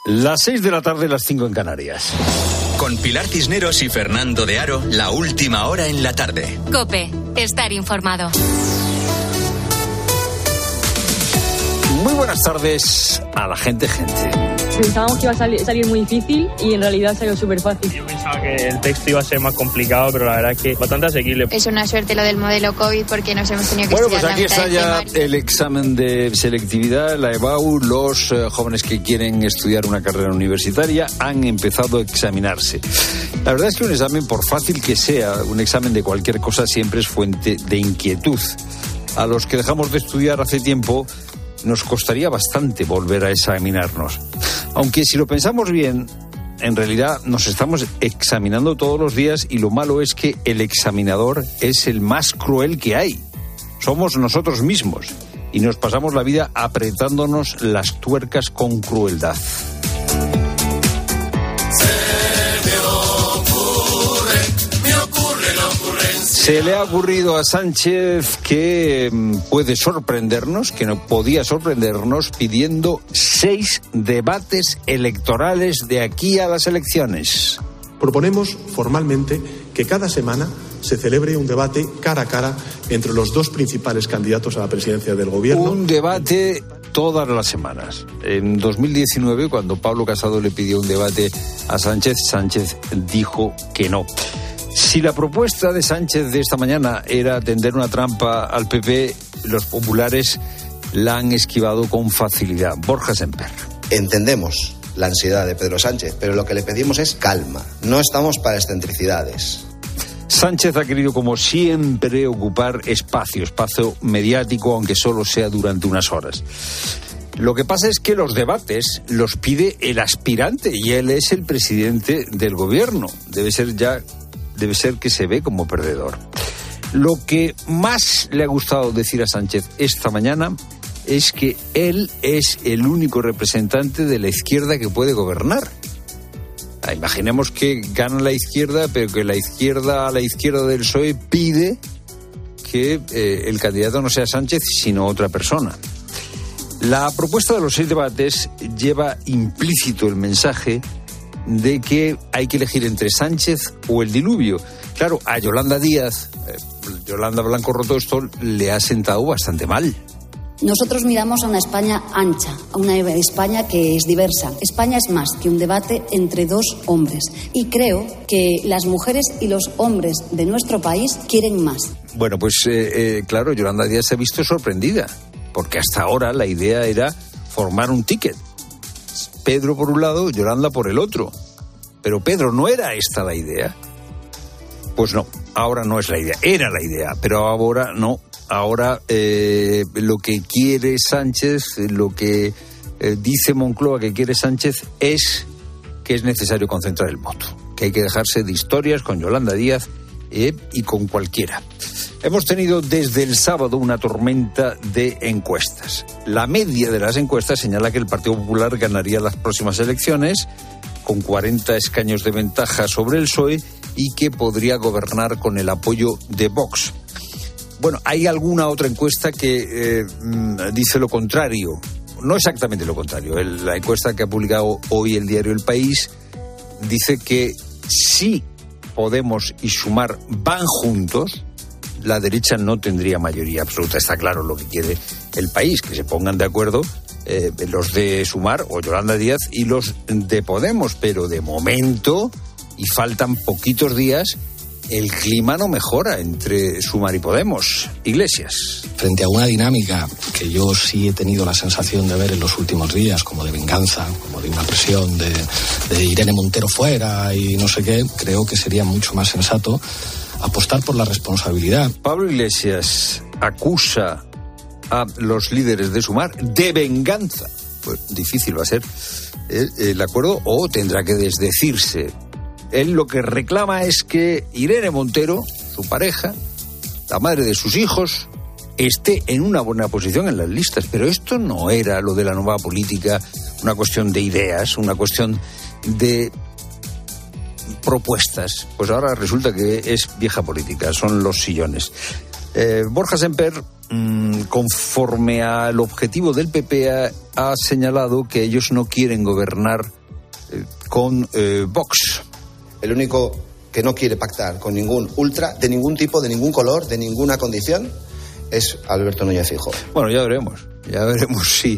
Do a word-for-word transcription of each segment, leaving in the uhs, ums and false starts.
Las seis de la tarde, las cinco en Canarias. Con Pilar Cisneros y Fernando de Aro, la última hora en la tarde. COPE, estar informado. Muy buenas tardes a la gente, gente. Pensábamos que iba a salir, salir muy difícil y en realidad salió súper fácil. Yo pensaba que el texto iba a ser más complicado, pero la verdad es que bastante asequible. Es una suerte lo del modelo COVID porque nos hemos tenido que Bueno, pues estudiar aquí está ya temario. el examen de selectividad, la EBAU. Los eh, jóvenes que quieren estudiar una carrera universitaria han empezado a examinarse. La verdad es que un examen, por fácil que sea, un examen de cualquier cosa siempre es fuente de inquietud. A los que dejamos de estudiar hace tiempo nos costaría bastante volver a examinarnos. Aunque si lo pensamos bien, en realidad nos estamos examinando todos los días y lo malo es que el examinador es el más cruel que hay. Somos nosotros mismos y nos pasamos la vida apretándonos las tuercas con crueldad. Se le ha ocurrido a Sánchez que puede sorprendernos, que no podía sorprendernos, pidiendo seis debates electorales de aquí a las elecciones. Proponemos formalmente que cada semana se celebre un debate cara a cara entre los dos principales candidatos a la presidencia del gobierno. Un debate todas las semanas. En dos mil diecinueve, cuando Pablo Casado le pidió un debate a Sánchez, Sánchez dijo que no. Si la propuesta de Sánchez de esta mañana era tender una trampa al P P, los populares la han esquivado con facilidad. Borja Semper. Entendemos la ansiedad de Pedro Sánchez, pero lo que le pedimos es calma. No estamos para excentricidades. Sánchez ha querido, como siempre, ocupar espacio, espacio mediático, aunque solo sea durante unas horas. Lo que pasa es que los debates los pide el aspirante y él es el presidente del gobierno. Debe ser ya... debe ser que se ve como perdedor. Lo que más le ha gustado decir a Sánchez esta mañana es que él es el único representante de la izquierda que puede gobernar. Ah, imaginemos que gana la izquierda, pero que la izquierda a la izquierda del P S O E pide que eh, el candidato no sea Sánchez, sino otra persona. La propuesta de los seis debates lleva implícito el mensaje de que hay que elegir entre Sánchez o el diluvio. Claro, a Yolanda Díaz, eh, Yolanda Blanco Rotosto, le ha sentado bastante mal. Nosotros miramos a una España ancha, a una España que es diversa. España es más que un debate entre dos hombres. Y creo que las mujeres y los hombres de nuestro país quieren más. Bueno, pues eh, eh, claro, Yolanda Díaz se ha visto sorprendida, porque hasta ahora la idea era formar un ticket. Pedro por un lado, Yolanda por el otro. Pero Pedro, ¿no era esta la idea? Pues no, ahora no es la idea. Era la idea, pero ahora no. Ahora eh, lo que quiere Sánchez, lo que eh, dice Moncloa que quiere Sánchez es que es necesario concentrar el voto. Que hay que dejarse de historias con Yolanda Díaz eh, y con cualquiera. Hemos tenido desde el sábado una tormenta de encuestas. La media de las encuestas señala que el Partido Popular ganaría las próximas elecciones con cuarenta escaños de ventaja sobre el P S O E y que podría gobernar con el apoyo de Vox. Bueno, hay alguna otra encuesta que eh, dice lo contrario. No exactamente lo contrario. El, la encuesta que ha publicado hoy el diario El País dice que si Podemos y Sumar van juntos, la derecha no tendría mayoría absoluta. Está claro lo que quiere el país, que se pongan de acuerdo eh, los de Sumar o Yolanda Díaz y los de Podemos, pero de momento, y faltan poquitos días, el clima no mejora entre Sumar y Podemos. Iglesias. Frente a una dinámica que yo sí he tenido la sensación de ver en los últimos días, como de venganza, como de una presión de, de Irene Montero fuera y no sé qué, creo que sería mucho más sensato apostar por la responsabilidad. Pablo Iglesias acusa a los líderes de Sumar de venganza. Pues difícil va a ser el, el acuerdo, o tendrá que desdecirse. Él lo que reclama es que Irene Montero, su pareja, la madre de sus hijos, esté en una buena posición en las listas. Pero esto no era lo de la nueva política, una cuestión de ideas, una cuestión de propuestas. Pues ahora resulta que es vieja política, son los sillones. Eh, Borja Semper, mmm, conforme al objetivo del P P, ha, ha señalado que ellos no quieren gobernar eh, con eh, Vox. El único que no quiere pactar con ningún ultra, de ningún tipo, de ningún color, de ninguna condición, es Alberto Núñez Feijóo. Bueno, ya veremos, ya veremos si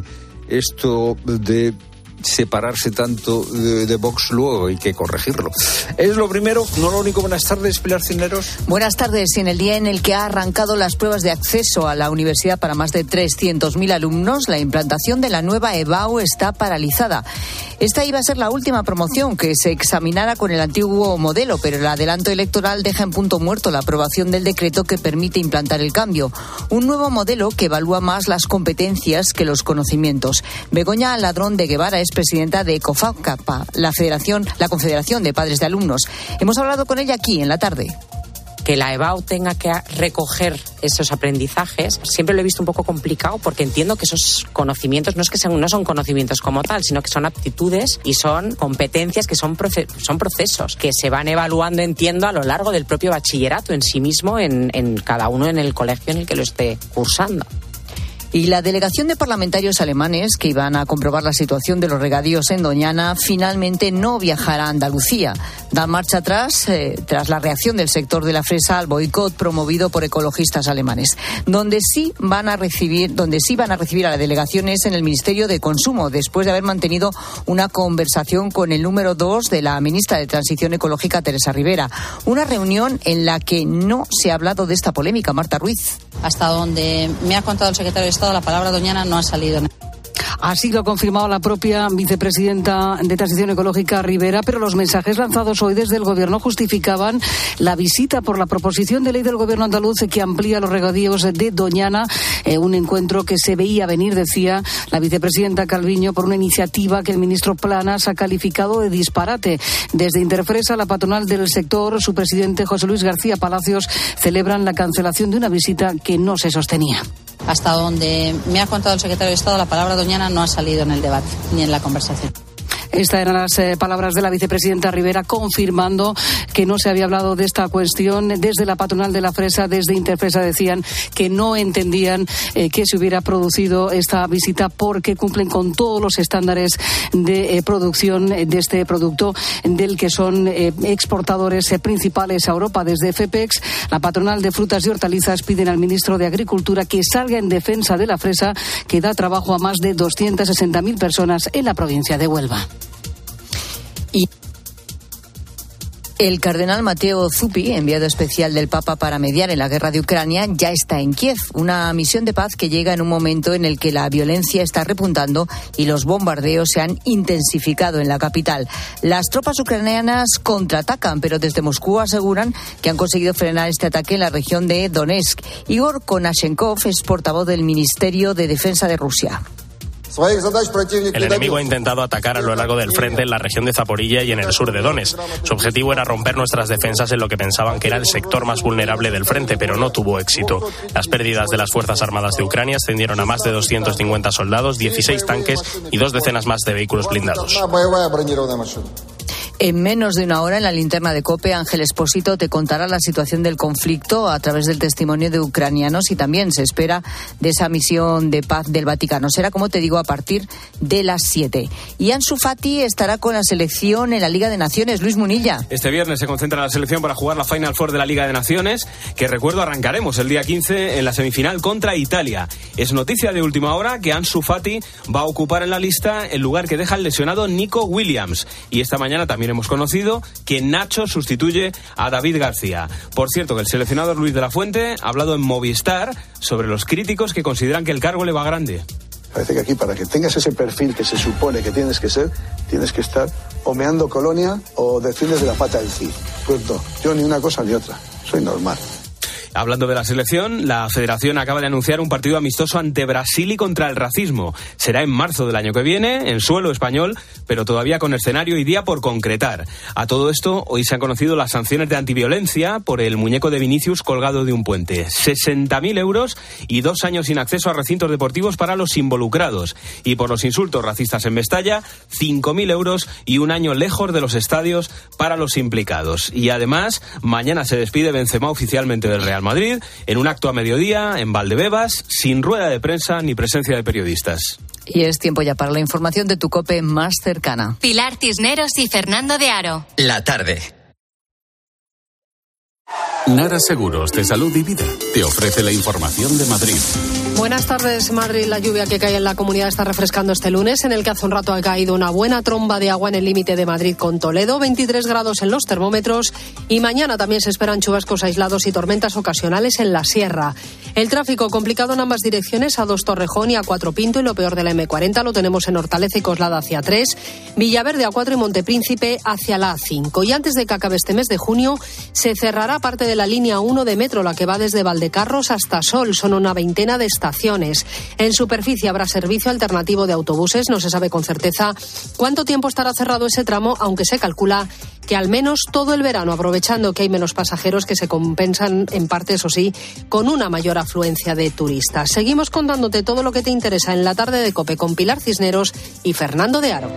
esto de separarse tanto de, de Vox luego hay que corregirlo. Es lo primero, no lo único. Buenas tardes, Pilar Cisneros. Buenas tardes. En el día en el que ha arrancado las pruebas de acceso a la universidad para más de trescientos mil alumnos, la implantación de la nueva EBAU está paralizada. Esta iba a ser la última promoción que se examinara con el antiguo modelo, pero el adelanto electoral deja en punto muerto la aprobación del decreto que permite implantar el cambio. Un nuevo modelo que evalúa más las competencias que los conocimientos. Begoña Ladrón de Guevara es presidenta de COFACAPA, la Federación, la Confederación de Padres de Alumnos. Hemos hablado con ella aquí en la tarde. Que la EBAU tenga que recoger esos aprendizajes, siempre lo he visto un poco complicado porque entiendo que esos conocimientos no es que sean, no son conocimientos como tal, sino que son aptitudes y son competencias que son, proce- son procesos que se van evaluando, entiendo, a lo largo del propio bachillerato en sí mismo, en, en cada uno en el colegio en el que lo esté cursando. Y la delegación de parlamentarios alemanes que iban a comprobar la situación de los regadíos en Doñana finalmente no viajará a Andalucía. Dan marcha atrás eh, tras la reacción del sector de la fresa al boicot promovido por ecologistas alemanes. Donde sí van a recibir, donde sí van a recibir a la delegación es en el Ministerio de Consumo, después de haber mantenido una conversación con el número dos de la ministra de Transición Ecológica, Teresa Rivera. Una reunión en la que no se ha hablado de esta polémica. Marta Ruiz. Hasta donde me ha contado el secretario de Estado, la palabra Doñana no ha salido. Así lo ha confirmado la propia vicepresidenta de Transición Ecológica, Rivera, pero los mensajes lanzados hoy desde el Gobierno justificaban la visita por la proposición de ley del Gobierno andaluz que amplía los regadíos de Doñana, eh, un encuentro que se veía venir, decía la vicepresidenta Calviño, por una iniciativa que el ministro Planas ha calificado de disparate. Desde Interfresa, la patronal del sector, su presidente José Luis García Palacios, celebran la cancelación de una visita que no se sostenía. Hasta donde me ha contado el secretario de Estado, la palabra Doñana no ha salido en el debate ni en la conversación. Estas eran las eh, palabras de la vicepresidenta Rivera, confirmando que no se había hablado de esta cuestión. Desde la patronal de la fresa, desde Interfresa, decían que no entendían eh, que se hubiera producido esta visita porque cumplen con todos los estándares de eh, producción de este producto, del que son eh, exportadores eh, principales a Europa. Desde FEPEX, la patronal de frutas y hortalizas, piden al ministro de Agricultura que salga en defensa de la fresa, que da trabajo a más de doscientas sesenta mil personas en la provincia de Huelva. Y el cardenal Matteo Zuppi, enviado especial del Papa para mediar en la guerra de Ucrania, ya está en Kiev, una misión de paz que llega en un momento en el que la violencia está repuntando y los bombardeos se han intensificado en la capital. Las tropas ucranianas contraatacan, pero desde Moscú aseguran que han conseguido frenar este ataque en la región de Donetsk. Igor Konashenkov es portavoz del Ministerio de Defensa de Rusia. El enemigo ha intentado atacar a lo largo del frente en la región de Zaporilla y en el sur de Donetsk. Su objetivo era romper nuestras defensas en lo que pensaban que era el sector más vulnerable del frente, pero no tuvo éxito. Las pérdidas de las Fuerzas Armadas de Ucrania ascendieron a más de doscientos cincuenta soldados, dieciséis tanques y dos decenas más de vehículos blindados. En menos de una hora, en la linterna de COPE, Ángel Expósito te contará la situación del conflicto a través del testimonio de ucranianos y también se espera de esa misión de paz del Vaticano. Será, como te digo, a partir de las siete. Y Ansu Fati estará con la selección en la Liga de Naciones. Luis Munilla. Este viernes se concentra la selección para jugar la Final Four de la Liga de Naciones, que recuerdo arrancaremos el día quince en la semifinal contra Italia. Es noticia de última hora que Ansu Fati va a ocupar en la lista el lugar que deja el lesionado Nico Williams. Y esta mañana también hemos conocido que Nacho sustituye a David García. Por cierto, que el seleccionador Luis de la Fuente ha hablado en Movistar sobre los críticos que consideran que el cargo le va grande. Parece que aquí, para que tengas ese perfil que se supone que tienes que ser, tienes que estar o meando colonia o defiendes de la pata del C I. Pues no, yo ni una cosa ni otra, soy normal. Hablando de la selección, la Federación acaba de anunciar un partido amistoso ante Brasil y contra el racismo. Será en marzo del año que viene, en suelo español, pero todavía con escenario y día por concretar. A todo esto, hoy se han conocido las sanciones de antiviolencia por el muñeco de Vinicius colgado de un puente. sesenta mil euros y dos años sin acceso a recintos deportivos para los involucrados. Y por los insultos racistas en Mestalla, cinco mil euros y un año lejos de los estadios para los implicados. Y además, mañana se despide Benzema oficialmente del Real Madrid, en un acto a mediodía en Valdebebas, sin rueda de prensa ni presencia de periodistas. Y es tiempo ya para la información de tu COPE más cercana. Pilar Cisneros y Fernando de Aro. La tarde. Nara Seguros de Salud y Vida te ofrece la información de Madrid. Buenas tardes, Madrid. La lluvia que cae en la comunidad está refrescando este lunes, en el que hace un rato ha caído una buena tromba de agua en el límite de Madrid con Toledo, veintitrés grados en los termómetros, y mañana también se esperan chubascos aislados y tormentas ocasionales en la sierra. El tráfico complicado en ambas direcciones, a dos Torrejón y a cuatro Pinto, y lo peor de la eme cuarenta lo tenemos en Hortaleza y Coslada hacia tres, Villaverde a cuatro y Montepríncipe hacia la a cinco. Y antes de que acabe este mes de junio, se cerrará parte de la línea uno de metro, la que va desde Valdecarros hasta Sol. Son una veintena de estaciones. En superficie habrá servicio alternativo de autobuses. No se sabe con certeza cuánto tiempo estará cerrado ese tramo, aunque se calcula que al menos todo el verano, aprovechando que hay menos pasajeros, que se compensan en parte, eso sí, con una mayor afluencia de turistas. Seguimos contándote todo lo que te interesa en la tarde de COPE con Pilar Cisneros y Fernando de Aro.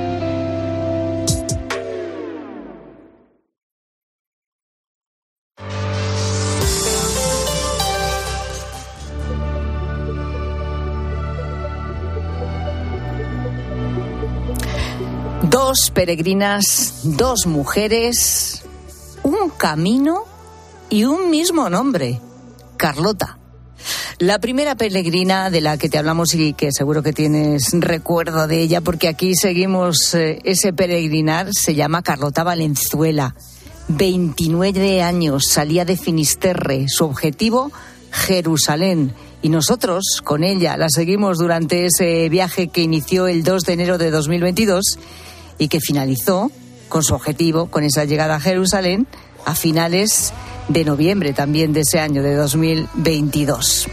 Dos peregrinas, dos mujeres, un camino y un mismo nombre, Carlota. La primera peregrina de la que te hablamos y que seguro que tienes recuerdo de ella, porque aquí seguimos eh, ese peregrinar, se llama Carlota Valenzuela. veintinueve años, salía de Finisterre, su objetivo, Jerusalén. Y nosotros, con ella, la seguimos durante ese viaje que inició el dos de enero de dos mil veintidós y que finalizó con su objetivo, con esa llegada a Jerusalén, a finales de noviembre también de ese año, de dos mil veintidós.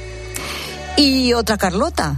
Y otra Carlota,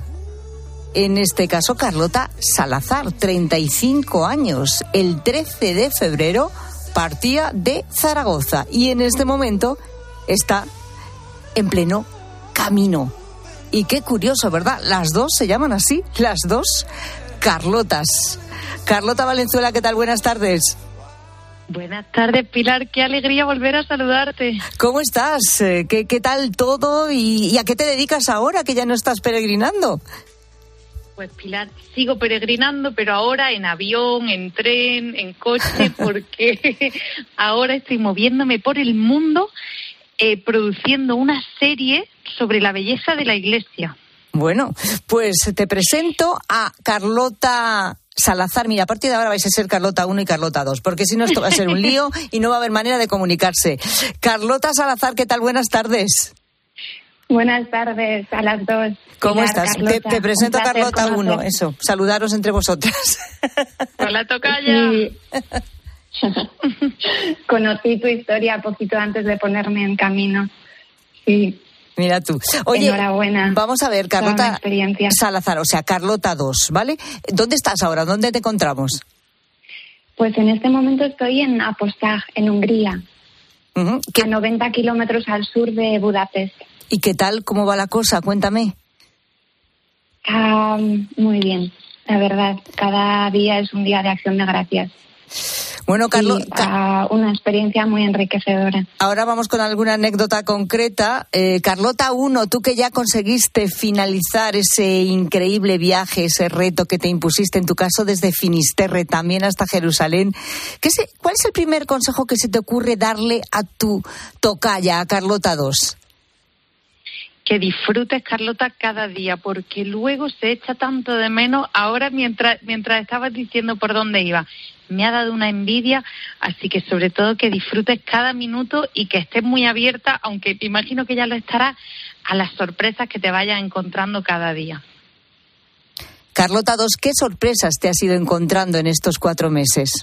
en este caso Carlota Salazar, treinta y cinco años, el trece de febrero partía de Zaragoza y en este momento está en pleno camino. Y qué curioso, ¿verdad? Las dos se llaman así, las dos Carlotas. Carlota Valenzuela, ¿qué tal? Buenas tardes. Buenas tardes, Pilar. Qué alegría volver a saludarte. ¿Cómo estás? ¿Qué, qué tal todo? ¿Y, ¿Y a qué te dedicas ahora, que ya no estás peregrinando? Pues, Pilar, sigo peregrinando, pero ahora en avión, en tren, en coche, porque ahora estoy moviéndome por el mundo eh, produciendo una serie sobre la belleza de la Iglesia. Bueno, pues te presento a Carlota Salazar. Mira, a partir de ahora vais a ser Carlota uno y Carlota dos, porque si no esto va a ser un lío y no va a haber manera de comunicarse. Carlota Salazar, ¿qué tal? Buenas tardes. Buenas tardes a las dos. ¿Cómo Pilar, estás? Carlota, Te, te presento a Carlota conocer. uno, eso, saludaros entre vosotras. Hola, tocaya. Sí. Conocí tu historia poquito antes de ponerme en camino. Sí. Mira tú. Oye, enhorabuena. Vamos a ver, Carlota Salazar, o sea, Carlota dos, ¿vale? ¿Dónde estás ahora? ¿Dónde te encontramos? Pues en este momento estoy en Apostag, en Hungría, uh-huh. a noventa kilómetros al sur de Budapest. ¿Y qué tal? ¿Cómo va la cosa? Cuéntame. Ah, muy bien, la verdad. Cada día es un día de acción de gracias. Bueno, Carlos, sí, uh, una experiencia muy enriquecedora. Ahora vamos con alguna anécdota concreta. Eh, Carlota uno, tú que ya conseguiste finalizar ese increíble viaje, ese reto que te impusiste, en tu caso desde Finisterre también hasta Jerusalén, ¿qué se, ¿cuál es el primer consejo que se te ocurre darle a tu tocaya, a Carlota dos? Que disfrutes, Carlota, cada día, porque luego se echa tanto de menos. Ahora, mientras mientras estabas diciendo por dónde iba, me ha dado una envidia, así que sobre todo que disfrutes cada minuto y que estés muy abierta, aunque imagino que ya lo estarás, a las sorpresas que te vayas encontrando cada día. Carlota dos, ¿qué sorpresas te has ido encontrando en estos cuatro meses?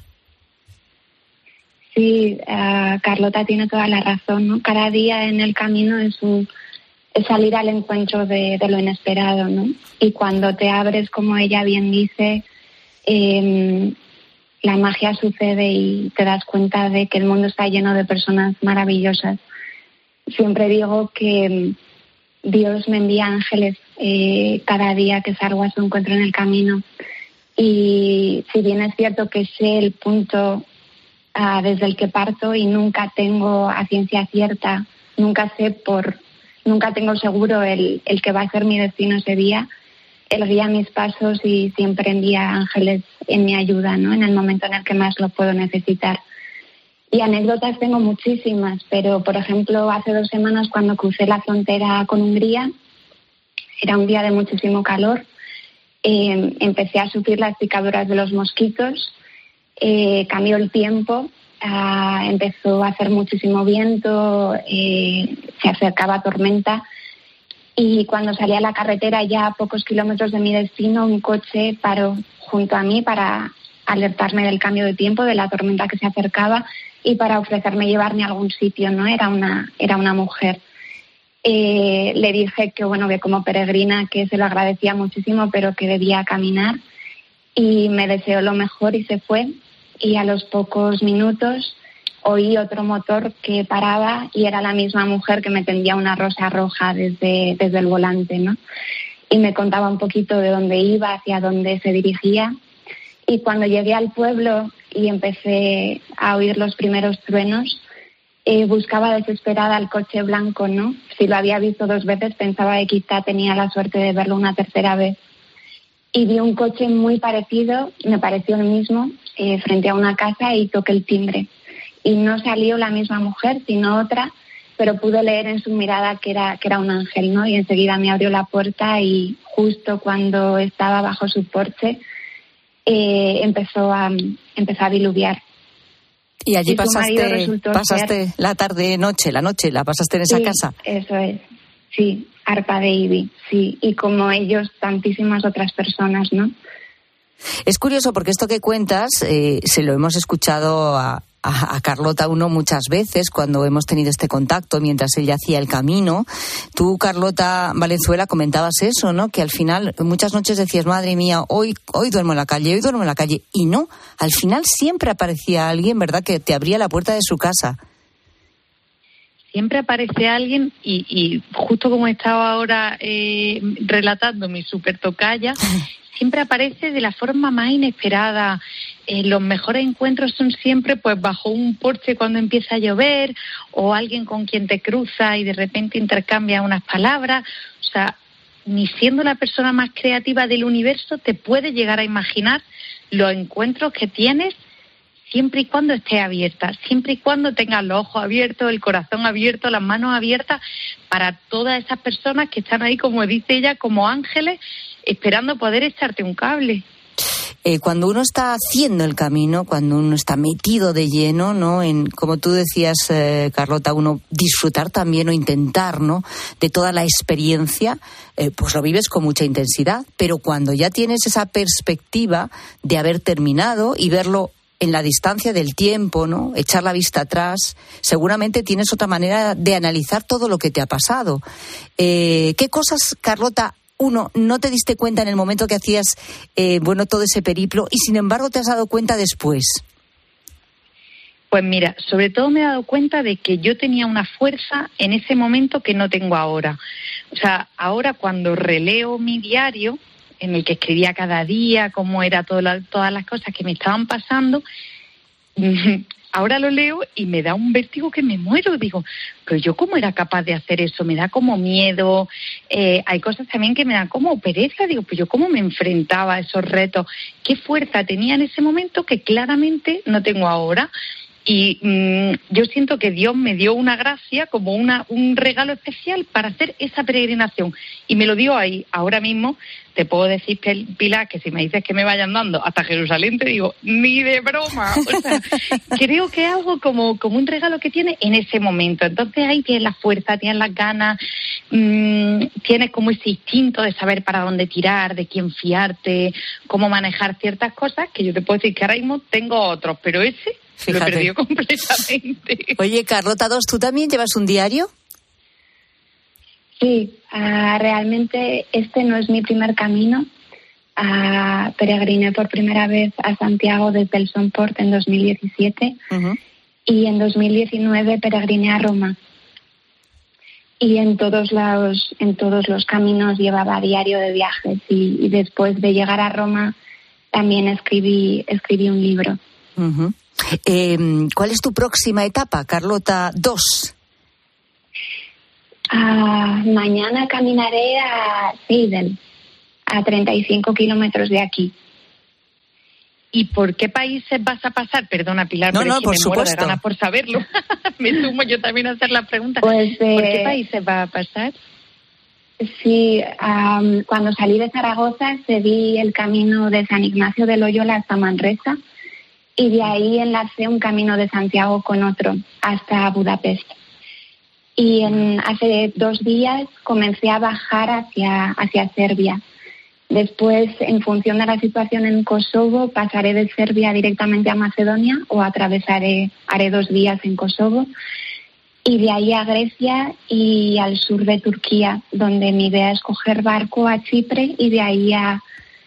Sí, uh, Carlota tiene toda la razón, ¿no? Cada día en el camino es un... es salir al encuentro de, de lo inesperado, ¿no? Y cuando te abres, como ella bien dice, eh, la magia sucede y te das cuenta de que el mundo está lleno de personas maravillosas. Siempre digo que Dios me envía ángeles eh, cada día que salgo a su encuentro en el camino. Y si bien es cierto que sé el punto uh, desde el que parto y nunca tengo a ciencia cierta nunca sé por, nunca tengo seguro el, el que va a ser mi destino ese día. Él guía mis pasos y siempre envía ángeles en mi ayuda, ¿no? En el momento en el que más lo puedo necesitar. Y anécdotas tengo muchísimas, pero por ejemplo hace dos semanas cuando crucé la frontera con Hungría, era un día de muchísimo calor, eh, empecé a sufrir las picaduras de los mosquitos, eh, cambió el tiempo, eh, empezó a hacer muchísimo viento, eh, se acercaba tormenta y cuando salí a la carretera ya a pocos kilómetros de mi destino un coche paró junto a mí para alertarme del cambio de tiempo, de la tormenta que se acercaba y para ofrecerme llevarme a algún sitio, ¿no? Era una, era una mujer. Eh, le dije que, bueno, que como peregrina que se lo agradecía muchísimo, pero que debía caminar y me deseó lo mejor y se fue. Y a los pocos minutos oí otro motor que paraba y era la misma mujer que me tendía una rosa roja desde, desde el volante, ¿no? Y me contaba un poquito de dónde iba, hacia dónde se dirigía. Y cuando llegué al pueblo y empecé a oír los primeros truenos, eh, buscaba desesperada el coche blanco, ¿no? Si lo había visto dos veces, pensaba que quizá tenía la suerte de verlo una tercera vez. Y vi un coche muy parecido, me pareció el mismo, eh, frente a una casa y toqué el timbre. Y no salió la misma mujer, sino otra, pero pude leer en su mirada que era, que era un ángel, ¿no? Y enseguida me abrió la puerta y justo cuando estaba bajo su porche, Eh, empezó a empezó a diluviar. Y allí y pasaste, pasaste ser... la tarde, noche, la noche, la pasaste en esa sí, casa. Eso es, sí, Arpa de Ibi, sí, y como ellos, tantísimas otras personas, ¿no? Es curioso porque esto que cuentas eh, se lo hemos escuchado a, a, a Carlota uno muchas veces cuando hemos tenido este contacto mientras ella hacía el camino. Tú, Carlota Valenzuela, comentabas eso, ¿no? Que al final muchas noches decías, madre mía, hoy, hoy duermo en la calle, hoy duermo en la calle. Y no, al final siempre aparecía alguien, ¿verdad?, que te abría la puerta de su casa. Siempre aparece alguien y, y justo como estaba ahora eh, relatando mi super tocaya, siempre aparece de la forma más inesperada. Eh, los mejores encuentros son siempre pues bajo un porche cuando empieza a llover o alguien con quien te cruza y de repente intercambia unas palabras. O sea, ni siendo la persona más creativa del universo te puedes llegar a imaginar los encuentros que tienes siempre y cuando estés abierta, siempre y cuando tengas los ojos abiertos, el corazón abierto, las manos abiertas para todas esas personas que están ahí, como dice ella, como ángeles, esperando poder echarte un cable. Eh, cuando uno está haciendo el camino, cuando uno está metido de lleno, ¿no? En, como tú decías, eh, Carlota, uno disfrutar también o intentar, ¿no?, de toda la experiencia, eh, pues lo vives con mucha intensidad. Pero cuando ya tienes esa perspectiva de haber terminado y verlo en la distancia del tiempo, ¿no?, echar la vista atrás, seguramente tienes otra manera de analizar todo lo que te ha pasado. Eh, ¿Qué cosas, Carlota, uno, no te diste cuenta en el momento que hacías eh, bueno, todo ese periplo y sin embargo te has dado cuenta después? Pues mira, sobre todo me he dado cuenta de que yo tenía una fuerza en ese momento que no tengo ahora. O sea, ahora cuando releo mi diario, en el que escribía cada día cómo era toda la, todas las cosas que me estaban pasando, ahora lo leo y me da un vértigo que me muero. Digo, pero yo cómo era capaz de hacer eso, me da como miedo. Eh, hay cosas también que me dan como pereza. Digo, pues yo cómo me enfrentaba a esos retos, qué fuerza tenía en ese momento que claramente no tengo ahora. Y mmm, yo siento que Dios me dio una gracia, como una un regalo especial para hacer esa peregrinación. Y me lo dio ahí. Ahora mismo te puedo decir, Pilar, que si me dices que me vayan dando hasta Jerusalén, te digo, ni de broma. O sea, creo que es algo como, como un regalo que tienes en ese momento. Entonces ahí tienes la fuerza, tienes las ganas, mmm, tienes como ese instinto de saber para dónde tirar, de quién fiarte, cómo manejar ciertas cosas, que yo te puedo decir que ahora mismo tengo otros, pero ese... Fíjate. Lo perdió completamente. Oye, Carlota dos, ¿tú también llevas un diario? Sí, uh, realmente este no es mi primer camino. Uh, peregriné por primera vez a Santiago desde el Somport en dos mil diecisiete uh-huh. y en dos mil diecinueve peregriné a Roma. Y en todos los, en todos los caminos llevaba diario de viajes y, y después de llegar a Roma también escribí, escribí un libro. Uh-huh. Eh, ¿Cuál es tu próxima etapa, Carlota dos? Ah, mañana caminaré a Seidel, a treinta y cinco kilómetros de aquí. ¿Y por qué países vas a pasar? Perdona, Pilar, no, pero no, es que por me supuesto. muero de ganas por saberlo. Me sumo yo también a hacer la pregunta. Pues, eh, ¿Por qué países va a pasar? Sí, um, cuando salí de Zaragoza seguí el camino de San Ignacio de Loyola hasta Manresa y de ahí enlacé un camino de Santiago con otro hasta Budapest. Y en, hace dos días comencé a bajar hacia, hacia Serbia. Después, en función de la situación en Kosovo, pasaré de Serbia directamente a Macedonia o atravesaré, haré dos días en Kosovo. Y de ahí a Grecia y al sur de Turquía, donde mi idea es coger barco a Chipre y de ahí a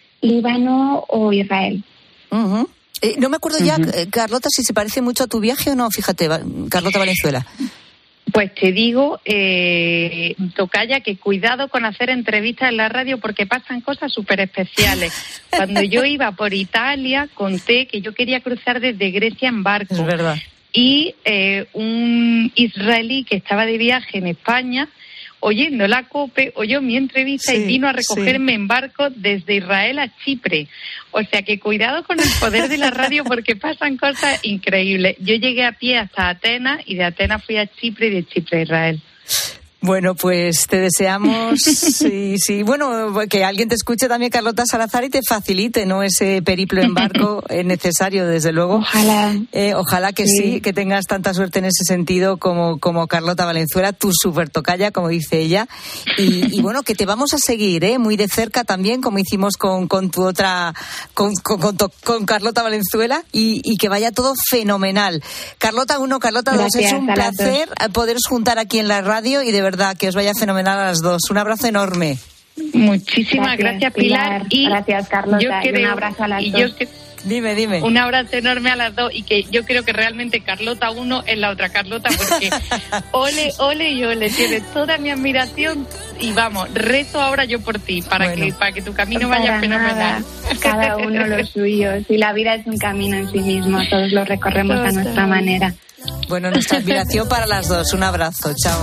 Líbano o Israel. Uh-huh. eh, no me acuerdo ya, uh-huh. eh, Carlota, si se parece mucho a tu viaje o no. Fíjate, Carlota Valenzuela. Pues te digo, eh, tocaya, que cuidado con hacer entrevistas en la radio porque pasan cosas súper especiales. Cuando yo iba por Italia, conté que yo quería cruzar desde Grecia en barco. Es verdad. Y eh, un israelí que estaba de viaje en España, oyendo la COPE, oyó mi entrevista sí, y vino a recogerme sí. en barco desde Israel a Chipre. O sea que cuidado con el poder de la radio porque pasan cosas increíbles. Yo llegué a pie hasta Atenas y de Atenas fui a Chipre y de Chipre a Israel. Bueno, pues te deseamos, sí, sí, bueno, que alguien te escuche también, Carlota Salazar, y te facilite, ¿no?, ese periplo en barco es necesario, desde luego. Ojalá. Eh, ojalá que sí. sí, que tengas tanta suerte en ese sentido como, como Carlota Valenzuela, tu super tocaya, como dice ella. Y, y bueno, que te vamos a seguir, ¿eh?, muy de cerca también, como hicimos con, con tu otra, con, con, con, con Carlota Valenzuela, y, y que vaya todo fenomenal. Carlota uno, Carlota dos, es un placer poderos juntar aquí en la radio y de verdad que os vaya fenomenal a las dos. Un abrazo enorme. Muchísimas gracias, gracias Pilar. Pilar. Y gracias, Carlota. Yo creo, y un abrazo a las y dos. Yo que, dime, dime. Un abrazo enorme a las dos y que yo creo que realmente Carlota uno es la otra Carlota porque ole, ole y ole. Tienes toda mi admiración y vamos, rezo ahora yo por ti para, bueno. que, para que tu camino para vaya fenomenal. Cada uno lo suyo. Si la vida es un camino en sí mismo, todos lo recorremos todos a nuestra todos. manera. Bueno, nuestra admiración para las dos. Un abrazo. Chao.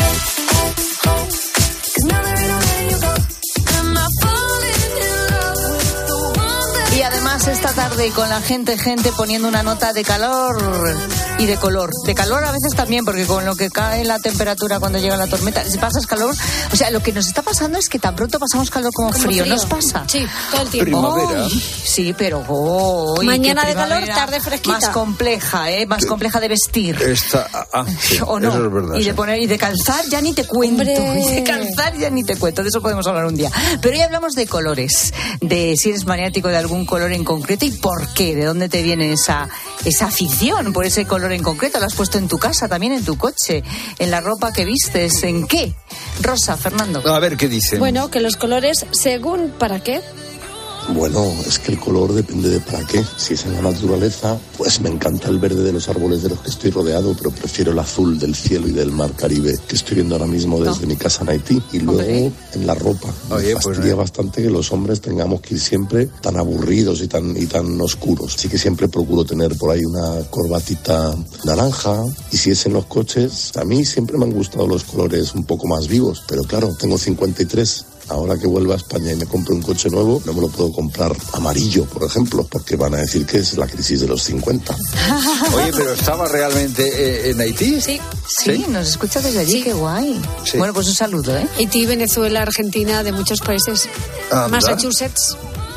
Y además esta tarde con la gente, gente poniendo una nota de calor y de color. De calor a veces también, porque con lo que cae la temperatura cuando llega la tormenta, si pasas calor, o sea, lo que nos está pasando es que tan pronto pasamos calor como, como frío. frío, ¿nos pasa? Sí, todo el tiempo. Primavera. Oh, sí, pero oh, mañana de calor, tarde fresquita. Más compleja, ¿eh? Más compleja de vestir. Esta, ah, sí, o no. Eso es verdad. Y de poner y de calzar ya ni te cuento. Hombre. Y de calzar ya ni te cuento. De eso podemos hablar un día. Pero hoy hablamos de colores, de si eres maniático de algún color en concreto y por qué, de dónde te viene esa esa afición por ese color en concreto. ¿Lo has puesto en tu casa, también en tu coche, en la ropa que vistes, en qué? Rosa, Fernando. A ver qué dicen. Bueno, que los colores según para qué. Bueno, es que el color depende de para qué. Si es en la naturaleza, pues me encanta el verde de los árboles de los que estoy rodeado, pero prefiero el azul del cielo y del mar Caribe que estoy viendo ahora mismo desde no. mi casa en Haití. Y luego okay. en la ropa. Oye, me fastidia pues, bastante que los hombres tengamos que ir siempre tan aburridos y tan, y tan oscuros. Así que siempre procuro tener por ahí una corbatita naranja. Y si es en los coches, a mí siempre me han gustado los colores un poco más vivos. Pero claro, tengo cincuenta y tres. Ahora que vuelva a España y me compre un coche nuevo, no me lo puedo comprar amarillo, por ejemplo, porque van a decir que es la crisis de los cincuenta. Oye, pero ¿estaba realmente eh, en Haití? Sí. Sí, sí, nos escucha desde allí, sí. Qué guay. Sí. Bueno, pues un saludo, ¿eh? Haití, Venezuela, Argentina, de muchos países. Anda. Massachusetts.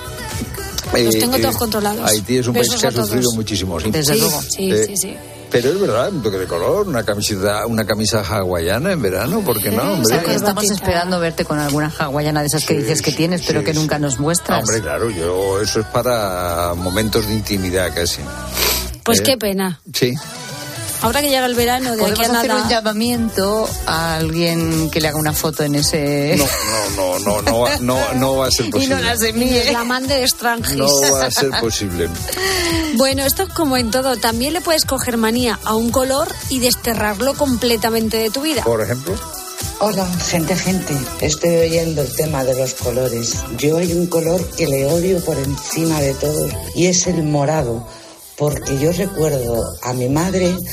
Eh, los tengo eh, todos controlados. Haití es un Besos país que ha sufrido muchísimo. Sí. Desde sí, luego. Sí, eh, sí, sí. Pero es verdad, un toque de color, una camiseta, una camisa hawaiana en verano, ¿por qué no, hombre? O sea, estamos esperando verte con alguna hawaiana de esas que sí, dices que tienes, pero sí, que nunca nos muestras. Hombre, claro, yo eso es para momentos de intimidad casi. Pues ¿Eh? qué pena. Sí. Ahora que llega el verano, de aquí a nada... hacer un llamamiento a alguien que le haga una foto en ese... No, no, no, no, no, va, no, no va a ser posible. Y no las envíe. La mande extranjis. No va a ser posible. Bueno, esto es como en todo. También le puedes coger manía a un color y desterrarlo completamente de tu vida. Por ejemplo... Hola, gente, gente. Estoy oyendo el tema de los colores. Yo hay un color que le odio por encima de todos y es el morado. Porque yo recuerdo a mi madre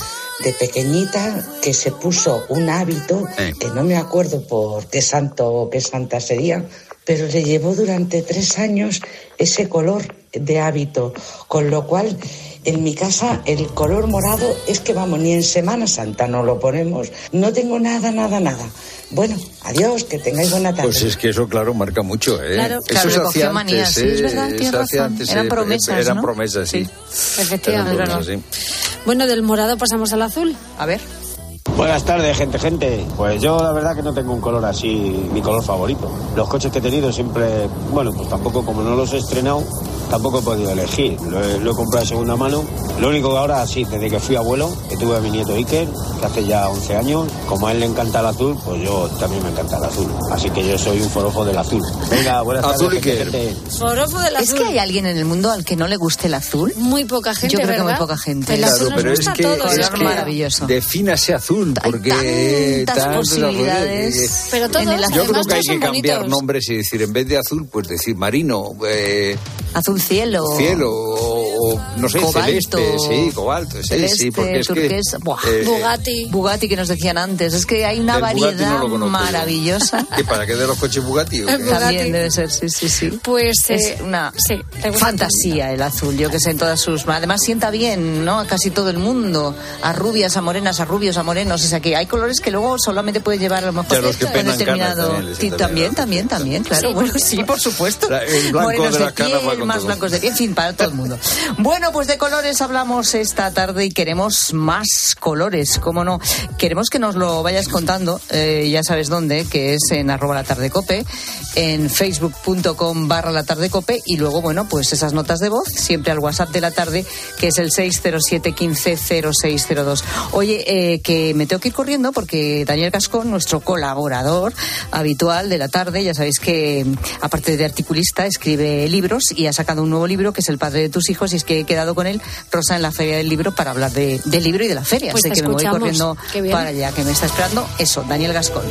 de pequeñita que se puso un hábito, eh. que no me acuerdo por qué santo o qué santa sería, pero le llevó durante tres años ese color de hábito, con lo cual en mi casa el color morado es que vamos, ni en Semana Santa no lo ponemos, no tengo nada, nada, nada. Bueno, adiós, que tengáis buena tarde. Pues es que eso, claro, marca mucho, ¿eh? Claro, eso claro, se le cogió manía, sí, es verdad, tienes razón. Antes, eran eh, promesas, Eran ¿no? promesas, sí. sí. Efectivamente. Eran promesas, sí. Bueno, del morado pasamos al azul. A ver. Buenas tardes, gente, gente. Pues yo la verdad que no tengo un color así, mi color favorito. Los coches que he tenido siempre, bueno, pues tampoco, como no los he estrenado, tampoco he podido elegir. Lo he, lo he comprado de segunda mano. Lo único que ahora sí, desde que fui abuelo, que tuve a mi nieto Iker, que hace ya once años, como a él le encanta el azul, pues yo también me encanta el azul. Así que yo soy un forofo del azul. Venga, buenas tardes, azul gente, gente. Forofo del azul. ¿Es que hay alguien en el mundo al que no le guste el azul? Muy poca gente, Yo creo ¿verdad? que muy poca gente. El azul Claro, pero nos es gusta que, a todos. es que maravilloso. defínase azul, porque tantas tantas posibilidades. Pero todos, en el azul. Yo creo además, que hay todos que son cambiar bonitos. nombres y decir, en vez de azul, pues decir marino, eh, Azul cielo. cielo, o, o, no sé, Cobalto. celeste, sí, cobalto, sí, Celeste, sí, porque es turquesa. que... Buah. eh, Bugatti. Bugatti que nos decían antes. Es que hay una El Bugatti no variedad lo conozco yo. maravillosa. ¿Qué, para qué de los coches Bugatti? ¿O qué? El Bugatti. También debe ser, sí, sí, sí. Pues Es eh, una sí, te gusta fantasía el azul, yo que sé, en todas sus... Además sienta bien, ¿no? A casi todo el mundo. A rubias, a morenas, a rubios, a morenos. O sea que hay colores que luego solamente puede llevar a lo mejor Y a los que un peinan determinado... canas también les Sí, sienta también, bien, también, también, claro. Sí, bueno, por sí, por supuesto. La- el blanco Morenos de de, las canas va piel, con más todo. blancos de piel, en fin, para todo el mundo. Bueno, pues de colores hablamos esta tarde y queremos más colores, cómo no. Queremos que nos lo vayas contando, eh, ya sabes dónde, que es en arroba la tarde cope, en facebook.com barra la tarde cope y luego, bueno, pues esas notas de voz, siempre al WhatsApp de la tarde, que es el seis cero siete quince cero seis cero dos. Oye, eh, que me tengo que ir corriendo porque Daniel Gascón, nuestro colaborador habitual de la tarde, ya sabéis que aparte de articulista escribe libros y ha sacado un nuevo libro que es El padre de tus hijos y es que he quedado con él, Rosa, en la feria del libro para hablar de, del libro y de la feria. Pues Así te que me voy escuchamos. corriendo Qué bien. para allá, que me está esperando eso, Daniel Gascón.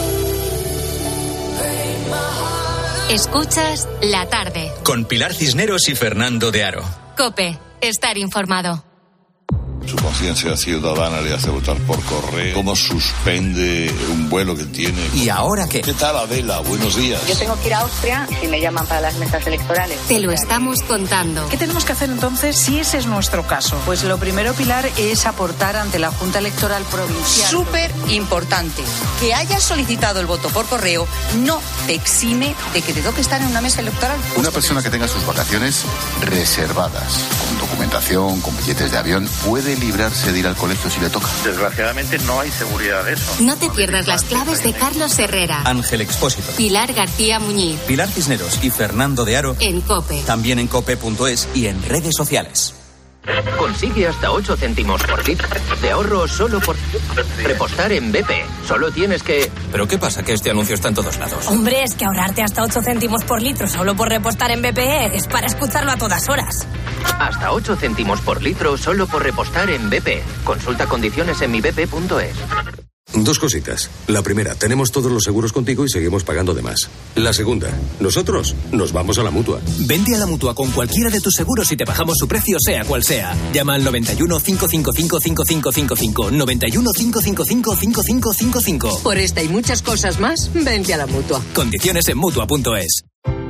Escuchas La Tarde. Con Pilar Cisneros y Fernando de Aro. Cope, estar informado. Su conciencia ciudadana le hace votar por correo. ¿Cómo suspende un vuelo que tiene? ¿Y ahora qué? ¿Qué tal, Adela? Buenos días. Yo tengo que ir a Austria si me llaman para las mesas electorales. Te lo estamos contando. ¿Qué tenemos que hacer entonces si ese es nuestro caso? Pues lo primero, Pilar, es aportar ante la Junta Electoral Provincial. Súper importante. Que hayas solicitado el voto por correo no te exime de que te toque estar en una mesa electoral. Una persona que tenga sus vacaciones reservadas, con documentación, con billetes de avión, puede librarse de ir al colegio si le toca. Desgraciadamente no hay seguridad de eso. No te pierdas las claves de Carlos Herrera, Ángel Expósito, Pilar García Muñiz, Pilar Cisneros y Fernando de Aro. en Cope. También en cope punto es y en redes sociales. Consigue hasta ocho céntimos por litro de ahorro solo por repostar en B P. Solo tienes que... ¿Pero qué pasa? Que este anuncio está en todos lados. Hombre, es que ahorrarte hasta ocho céntimos por litro solo por repostar en B P E es para escucharlo a todas horas. Hasta ocho céntimos por litro solo por repostar en B P. Consulta condiciones en mi b p punto es. Dos cositas. La primera, tenemos todos los seguros contigo y seguimos pagando de más. La segunda, nosotros nos vamos a la Mutua. Vente a la Mutua con cualquiera de tus seguros y te bajamos su precio sea cual sea. Llama al noventa y uno, cinco cinco cinco, cinco cinco cinco cinco, noventa y uno, cinco cinco cinco, cinco cinco cinco cinco. Por esta y muchas cosas más, vente a la Mutua. Condiciones en mutua punto es.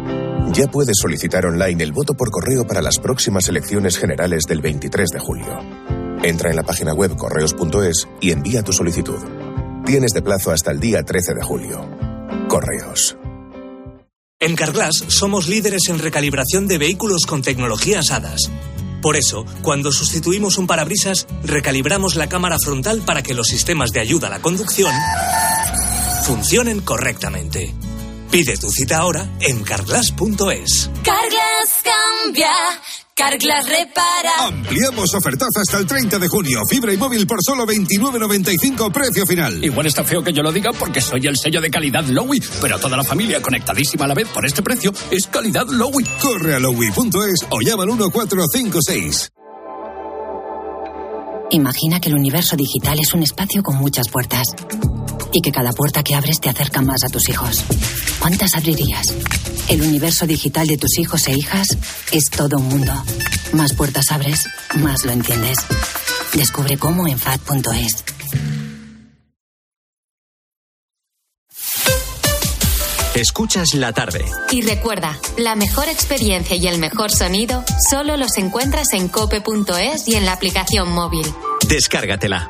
Ya puedes solicitar online el voto por correo para las próximas elecciones generales del veintitrés de julio. Entra en la página web correos punto es y envía tu solicitud. Tienes de plazo hasta el día trece de julio. Correos. En Carglass somos líderes en recalibración de vehículos con tecnologías A D A S. Por eso, cuando sustituimos un parabrisas, recalibramos la cámara frontal para que los sistemas de ayuda a la conducción funcionen correctamente. Pide tu cita ahora en carglass punto es. Carglass cambia, Carglass repara. Ampliamos ofertas hasta el treinta de junio. Fibra y móvil por solo veintinueve noventa y cinco, precio final. Igual está feo que yo lo diga porque soy el sello de calidad Lowy, pero toda la familia conectadísima a la vez por este precio es calidad Lowy. Corre a lowy punto es o llama al uno cuatro cinco seis. Imagina que el universo digital es un espacio con muchas puertas y que cada puerta que abres te acerca más a tus hijos. ¿Cuántas abrirías? El universo digital de tus hijos e hijas es todo un mundo. Más puertas abres, más lo entiendes. Descubre cómo en F A D punto es. Escuchas la tarde. Y recuerda, la mejor experiencia y el mejor sonido solo los encuentras en cope punto es y en la aplicación móvil. Descárgatela.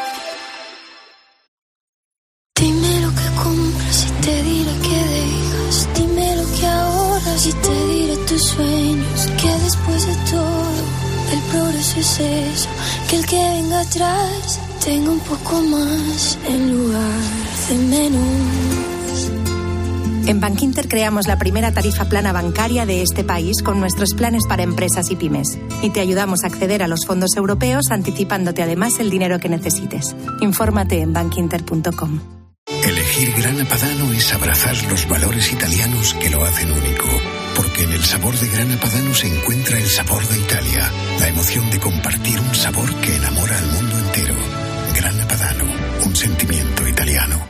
Dime lo que compras y te diré que dejas. Dime lo que ahorras y te diré tus sueños. Que después de todo, el progreso es eso. Que el que venga atrás tenga un poco más en lugar de menos. En Bankinter creamos la primera tarifa plana bancaria de este país con nuestros planes para empresas y pymes. Y te ayudamos a acceder a los fondos europeos anticipándote además el dinero que necesites. Infórmate en bankinter punto com. Elegir Grana Padano es abrazar los valores italianos que lo hacen único. Porque en el sabor de Grana Padano se encuentra el sabor de Italia. La emoción de compartir un sabor que enamora al mundo entero. Grana Padano, un sentimiento italiano.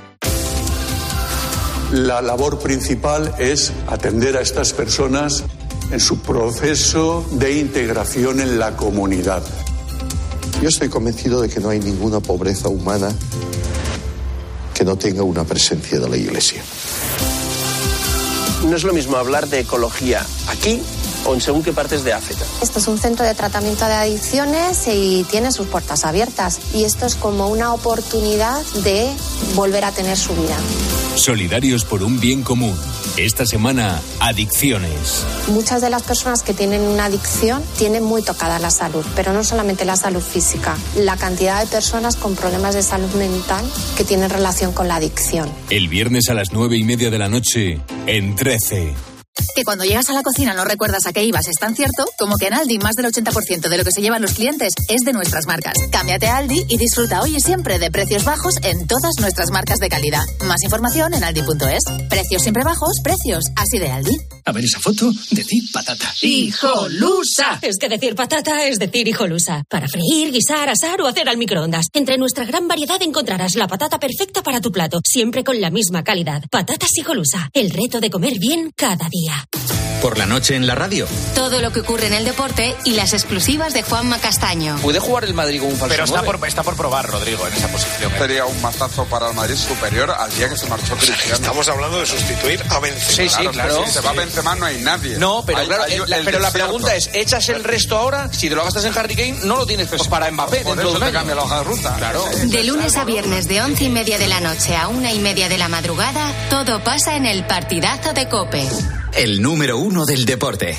La labor principal es atender a estas personas en su proceso de integración en la comunidad. Yo estoy convencido de que no hay ninguna pobreza humana que no tenga una presencia de la Iglesia. No es lo mismo hablar de ecología aquí o en según qué partes de África. Esto es un centro de tratamiento de adicciones y tiene sus puertas abiertas. Y esto es como una oportunidad de volver a tener su vida. Solidarios por un bien común. Esta semana, adicciones. Muchas de las personas que tienen una adicción tienen muy tocada la salud, pero no solamente la salud física. La cantidad de personas con problemas de salud mental que tienen relación con la adicción. El viernes a las nueve y media de la noche, en trece. Que cuando llegas a la cocina no recuerdas a qué ibas es tan cierto como que en Aldi más del ochenta por ciento de lo que se llevan los clientes es de nuestras marcas. Cámbiate a Aldi y disfruta hoy y siempre de precios bajos en todas nuestras marcas de calidad. Más información en aldi punto es. Precios siempre bajos, precios así de Aldi. A ver esa foto, decir patata. ¡Hijolusa! Es que decir patata es decir hijolusa. Para freír, guisar, asar o hacer al microondas. Entre nuestra gran variedad encontrarás la patata perfecta para tu plato, siempre con la misma calidad. Patatas hijolusa. El reto de comer bien cada día. Por la noche en la radio. Todo lo que ocurre en el deporte y las exclusivas de Juanma Castaño. ¿Puede jugar el Madrid con un falso Pero está nueve? por, está por probar, Rodrigo, en esa posición. ¿eh? Sería un mazazo para el Madrid superior al día que se marchó Cristiano. Estamos hablando de sustituir a Benzema. Sí, sí, claro. claro. Si se va Benzema no hay nadie. No, pero hay, claro, hay, la, el pero la desierto. pregunta es, ¿echas el resto ahora? Si te lo gastas en Harry Kane, no lo tienes pues para Mbappé Por dentro eso de un te año. cambia la hoja de ruta. Claro. De lunes a viernes de once y media de la noche a una y media de la madrugada, todo pasa en el partidazo de COPE. El número uno del deporte.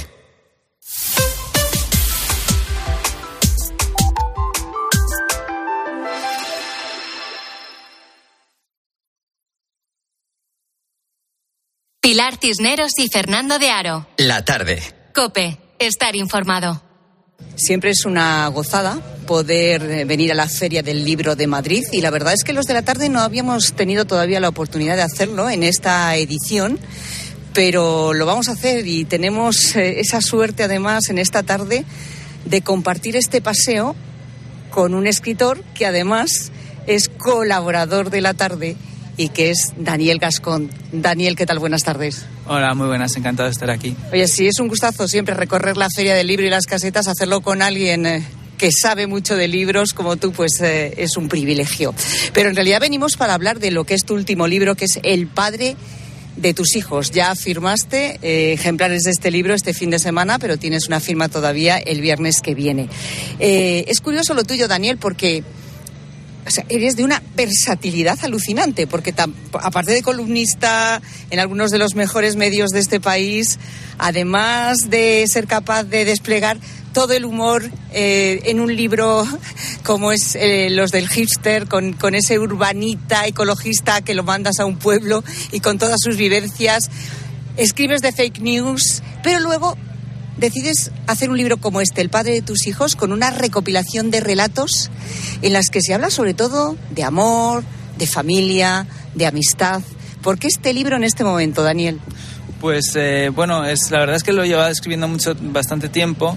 Pilar Cisneros y Fernando de Aro. La tarde. COPE, estar informado. Siempre es una gozada poder venir a la Feria del Libro de Madrid y la verdad es que los de la tarde no habíamos tenido todavía la oportunidad de hacerlo en esta edición, pero lo vamos a hacer y tenemos esa suerte además en esta tarde de compartir este paseo con un escritor que además es colaborador de la tarde y que es Daniel Gascón. Daniel, ¿qué tal? Buenas tardes. Hola, muy buenas, encantado de estar aquí. Oye, sí, es un gustazo siempre recorrer la Feria del Libro y las casetas, hacerlo con alguien eh, que sabe mucho de libros como tú, pues eh, es un privilegio. Pero en realidad venimos para hablar de lo que es tu último libro, que es El padre de tus hijos. Ya firmaste eh, ejemplares de este libro este fin de semana, pero tienes una firma todavía el viernes que viene. Eh, es curioso lo tuyo, Daniel, porque... O sea, eres de una versatilidad alucinante, porque tam, aparte de columnista en algunos de los mejores medios de este país, además de ser capaz de desplegar todo el humor eh, en un libro como es eh, los del hipster, con, con ese urbanita ecologista que lo mandas a un pueblo y con todas sus vivencias, escribes de fake news, pero luego decides hacer un libro como este, El padre de tus hijos, con una recopilación de relatos en las que se habla sobre todo de amor, de familia, de amistad. ¿Por qué este libro en este momento, Daniel? Pues eh, bueno, es, la verdad es que lo llevaba escribiendo mucho, bastante tiempo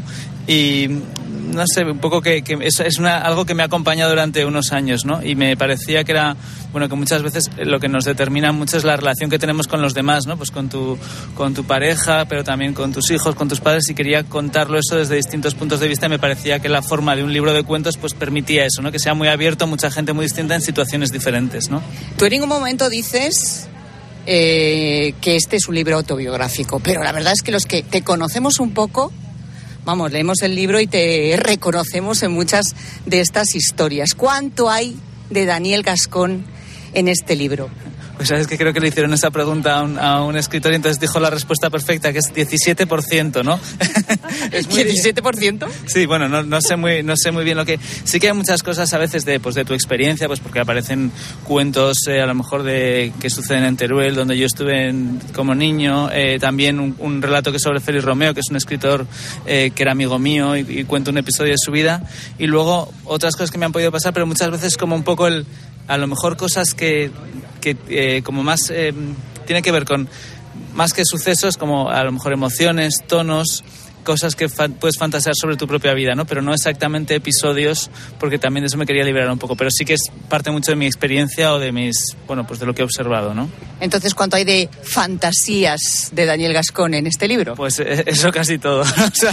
Y no sé, un poco que, que es, es una, algo que me ha acompañado durante unos años, ¿no? Y me parecía que era, bueno, que muchas veces lo que nos determina mucho es la relación que tenemos con los demás, ¿no? Pues con tu, con tu pareja, pero también con tus hijos, con tus padres, y quería contarlo eso desde distintos puntos de vista, y me parecía que la forma de un libro de cuentos pues permitía eso, ¿no? Que sea muy abierto, mucha gente muy distinta en situaciones diferentes, ¿no? Tú en ningún momento dices eh, que este es un libro autobiográfico, pero la verdad es que los que te conocemos un poco, vamos, leemos el libro y te reconocemos en muchas de estas historias. ¿Cuánto hay de Daniel Gascón en este libro? Pues sabes que creo que le hicieron esa pregunta a un, a un escritor y entonces dijo la respuesta perfecta, que es diecisiete por ciento, ¿no? ¿Es muy diecisiete por ciento? Sí, bueno, no, no sé muy no sé muy bien lo que... Sí que hay muchas cosas a veces de, pues, de tu experiencia, pues porque aparecen cuentos eh, a lo mejor de que suceden en Teruel, donde yo estuve en, como niño, eh, también un, un relato que es sobre Félix Romeo, que es un escritor eh, que era amigo mío y, y cuenta un episodio de su vida, y luego otras cosas que me han podido pasar, pero muchas veces como un poco el... a lo mejor cosas que, que eh, como más eh, tiene que ver con más que sucesos, como a lo mejor emociones, tonos, cosas que fa- puedes fantasear sobre tu propia vida, ¿no? Pero no exactamente episodios, porque también de eso me quería liberar un poco, pero sí que es parte mucho de mi experiencia o de mis, bueno, pues de lo que he observado, ¿no? Entonces, ¿cuánto hay de fantasías de Daniel Gascón en este libro? Pues eh, eso casi todo. o sea,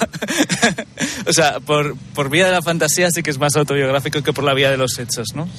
o sea por, por vía de la fantasía sí que es más autobiográfico que por la vía de los hechos, ¿no?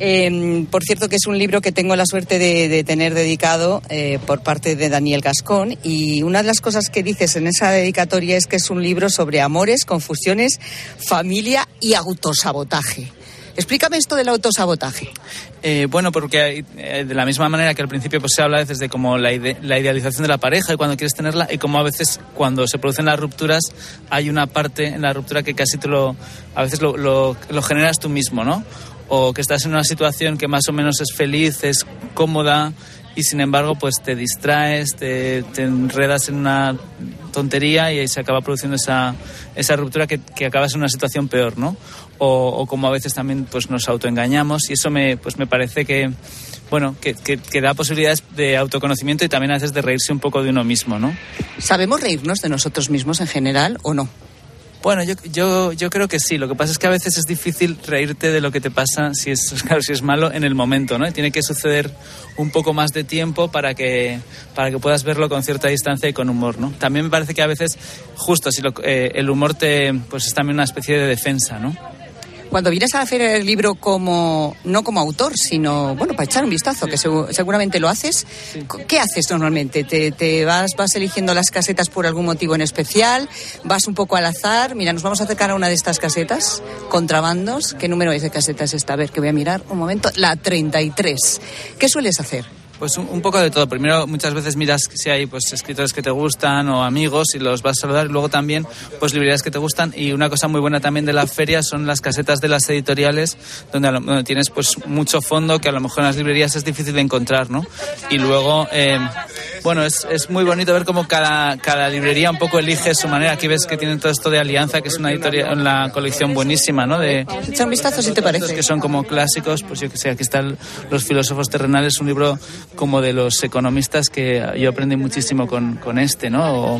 Eh, por cierto, que es un libro que tengo la suerte de, de tener dedicado eh, por parte de Daniel Gascón, y una de las cosas que dices en esa dedicatoria es que es un libro sobre amores, confusiones, familia y autosabotaje. Explícame esto del autosabotaje. Eh, bueno, porque hay, eh, de la misma manera que al principio pues, se habla a veces de como la, ide- la idealización de la pareja y cuando quieres tenerla, y como a veces cuando se producen las rupturas hay una parte en la ruptura que casi te lo, a veces lo, lo, lo generas tú mismo, ¿no? O que estás en una situación que más o menos es feliz, es cómoda, y sin embargo pues te distraes, te, te enredas en una tontería y ahí se acaba produciendo esa, esa ruptura que, que acabas en una situación peor, ¿no? O, o como a veces también pues nos autoengañamos, y eso me, pues me parece que, bueno, que, que, que da posibilidades de autoconocimiento y también a veces de reírse un poco de uno mismo, ¿no? ¿Sabemos reírnos de nosotros mismos en general o no? Bueno, yo, yo, yo creo que sí. Lo que pasa es que a veces es difícil reírte de lo que te pasa si es, claro, si es malo en el momento, ¿no? Y tiene que suceder un poco más de tiempo para que, para que puedas verlo con cierta distancia y con humor, ¿no? También me parece que a veces, justo, si lo, eh, el humor te, pues es también una especie de defensa, ¿no? Cuando vienes a la Feria del Libro como, no como autor, sino, bueno, para echar un vistazo, sí, que seg- seguramente lo haces, sí. ¿Qué haces normalmente? ¿Te, te vas, vas eligiendo las casetas por algún motivo en especial? ¿Vas un poco al azar? Mira, nos vamos a acercar a una de estas casetas, Contrabandos. ¿Qué número es de caseta es esta? A ver, que voy a mirar un momento. La treinta y tres. ¿Qué sueles hacer? Pues un, un poco de todo. Primero, muchas veces miras si hay pues escritores que te gustan o amigos y los vas a saludar. Y luego también, pues librerías que te gustan. Y una cosa muy buena también de la feria son las casetas de las editoriales, donde, a lo, donde tienes pues mucho fondo que a lo mejor en las librerías es difícil de encontrar, ¿no? Y luego, eh, bueno, es, es muy bonito ver cómo cada, cada librería un poco elige su manera. Aquí ves que tienen todo esto de Alianza, que es una editorial, una colección buenísima, ¿no? De, echa un vistazo si te parece. Que son como clásicos, pues yo que sé, aquí están Los filósofos terrenales, un libro como de los economistas que yo aprendí muchísimo con, con este, ¿no? O,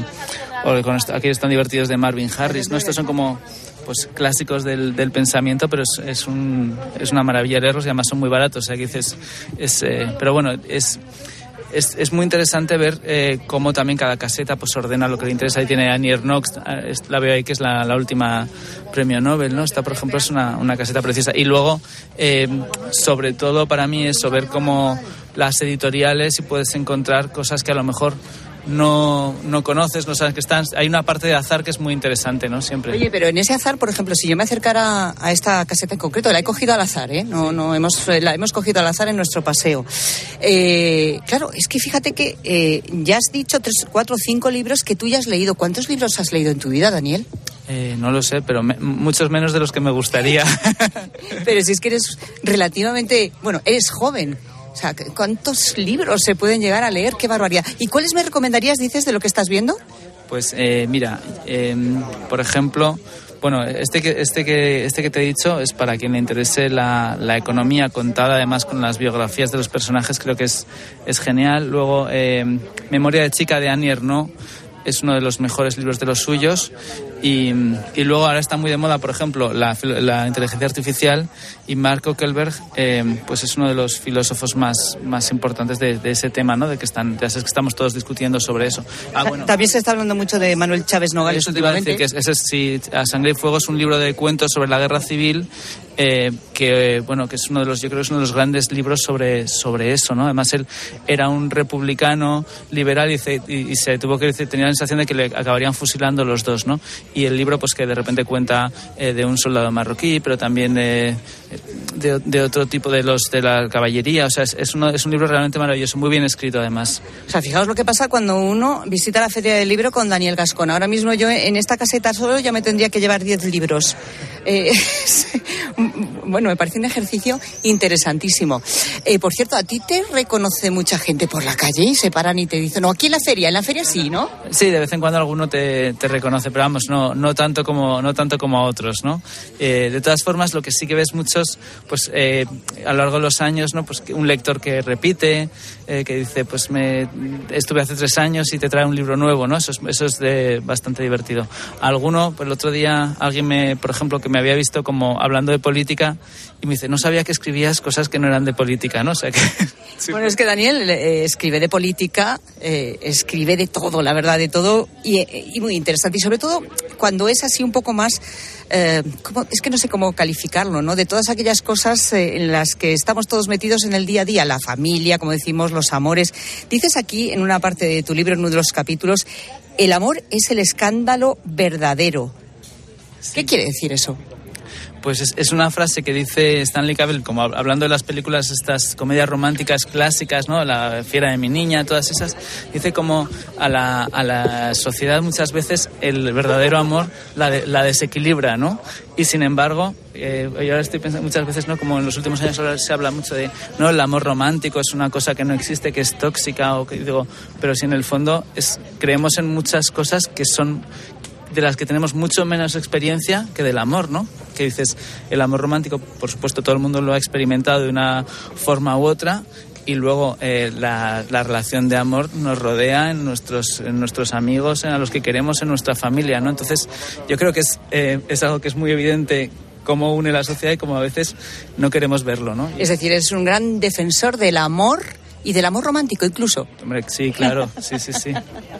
o con esto, aquí están divertidos de Marvin Harris, ¿no? Estos son como pues clásicos del, del pensamiento, pero es, es, un, es una maravilla leerlos y además son muy baratos. O sea, que dices, es, eh, pero bueno, es... Es, es muy interesante ver eh, cómo también cada caseta pues ordena lo que le interesa. Ahí tiene Annie Ernaux, la veo ahí que es la, la última premio Nobel, ¿no? Esta, por ejemplo, es una, una caseta preciosa. Y luego, eh, sobre todo para mí, es ver cómo las editoriales y puedes encontrar cosas que a lo mejor no, no conoces, no sabes que están. Hay una parte de azar que es muy interesante, ¿no? Siempre. Oye, pero en ese azar, por ejemplo, si yo me acercara a esta caseta en concreto, la he cogido al azar, ¿eh? No, no hemos, la hemos cogido al azar en nuestro paseo. Eh, claro, es que fíjate que eh, ya has dicho tres, cuatro, cinco libros que tú ya has leído. ¿Cuántos libros has leído en tu vida, Daniel? Eh, no lo sé, pero me, muchos menos de los que me gustaría. Pero si es que eres relativamente, bueno, eres joven. O sea, ¿cuántos libros se pueden llegar a leer? ¡Qué barbaridad! ¿Y cuáles me recomendarías, dices, de lo que estás viendo? Pues eh, mira, eh, por ejemplo, bueno, este que, este, que, este que te he dicho es para quien le interese la, la economía contada, además con las biografías de los personajes, creo que es, es genial. Luego, eh, Memoria de chica de Annie Ernaux es uno de los mejores libros de los suyos. Y, y luego ahora está muy de moda, por ejemplo, la, la inteligencia artificial, y Mark Zuckerberg eh, pues es uno de los filósofos más, más importantes de, de ese tema, ¿no? De que están, ya sabes que estamos todos discutiendo sobre eso. Ah, bueno. También se está hablando mucho de Manuel Chávez Nogales Eso te iba a decir, que es, ese, sí, A Sangre y Fuego es un libro de cuentos sobre la guerra civil, eh, que bueno, que es uno de los, yo creo que es uno de los grandes libros sobre, sobre eso, ¿no? Además él era un republicano liberal y se, y, y se tuvo que decir, tenía la sensación de que le acabarían fusilando los dos, ¿no? Y el libro, pues que de repente cuenta eh, de un soldado marroquí, pero también de, de, de otro tipo de los de la caballería. O sea, es, es, uno, es un libro realmente maravilloso, muy bien escrito además. O sea, fijaos lo que pasa cuando uno visita la Feria del Libro con Daniel Gascón. Ahora mismo yo en esta caseta solo ya me tendría que llevar diez libros. Eh, bueno, me parece un ejercicio interesantísimo. Eh, por cierto, ¿a ti te reconoce mucha gente por la calle y se paran y te dicen, no, aquí en la feria, en la feria sí, ¿no? Sí, de vez en cuando alguno te, te reconoce, pero vamos, no, no tanto como, no tanto como a otros, ¿no? Eh, de todas formas, lo que sí que ves muchos, pues eh, a lo largo de los años, ¿no? Pues un lector que repite, eh, que dice, pues me estuve hace tres años y te trae un libro nuevo, ¿no? Eso es, eso es de, bastante divertido. Alguno, pues el otro día, alguien me, por ejemplo, que me había visto como hablando de política y me dice, no sabía que escribías cosas que no eran de política, ¿no? O sea que... Sí. Bueno, es que Daniel eh, escribe de política, eh, escribe de todo, la verdad, de todo, y, y muy interesante. Y sobre todo cuando es así un poco más, eh, como, es que no sé cómo calificarlo, ¿no? De todas aquellas cosas eh, en las que estamos todos metidos en el día a día, la familia, como decimos, los amores. Dices aquí, en una parte de tu libro, en uno de los capítulos, el amor es el escándalo verdadero. Sí. ¿Qué quiere decir eso? Pues es, es una frase que dice Stanley Cavell, como hablando de las películas, estas comedias románticas clásicas, ¿no? La fiera de mi niña, todas esas. Dice como a la, a la sociedad muchas veces el verdadero amor la, de, la desequilibra, ¿no? Y sin embargo, eh, yo ahora estoy pensando muchas veces, ¿no? Como en los últimos años ahora se habla mucho de, no, el amor romántico es una cosa que no existe, que es tóxica, o que digo, pero si en el fondo es, creemos en muchas cosas que son de las que tenemos mucho menos experiencia que del amor, ¿no? Que dices, el amor romántico, por supuesto, todo el mundo lo ha experimentado de una forma u otra, y luego eh, la, la relación de amor nos rodea en nuestros, en nuestros amigos, en a los que queremos, en nuestra familia, ¿no? Entonces, yo creo que es, eh, es algo que es muy evidente cómo une la sociedad y cómo a veces no queremos verlo, ¿no? Es decir, es un gran defensor del amor y del amor romántico incluso. Hombre, sí, claro, sí, sí, sí.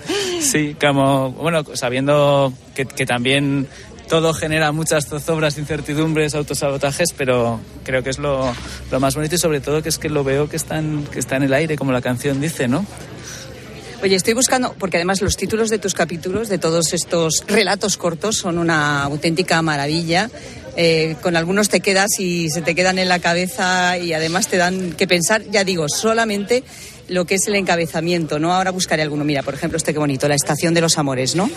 Sí, como, bueno, sabiendo que, que también todo genera muchas zozobras, incertidumbres, autosabotajes, pero creo que es lo, lo más bonito y sobre todo que es que lo veo que está en, que está en el aire, como la canción dice, ¿no? Oye, estoy buscando, porque además los títulos de tus capítulos, de todos estos relatos cortos, son una auténtica maravilla. Eh, con algunos te quedas y se te quedan en la cabeza y además te dan que pensar, ya digo, solamente lo que es el encabezamiento, ¿no? Ahora buscaré alguno. Mira, por ejemplo, este que bonito, La estación de los amores, ¿no?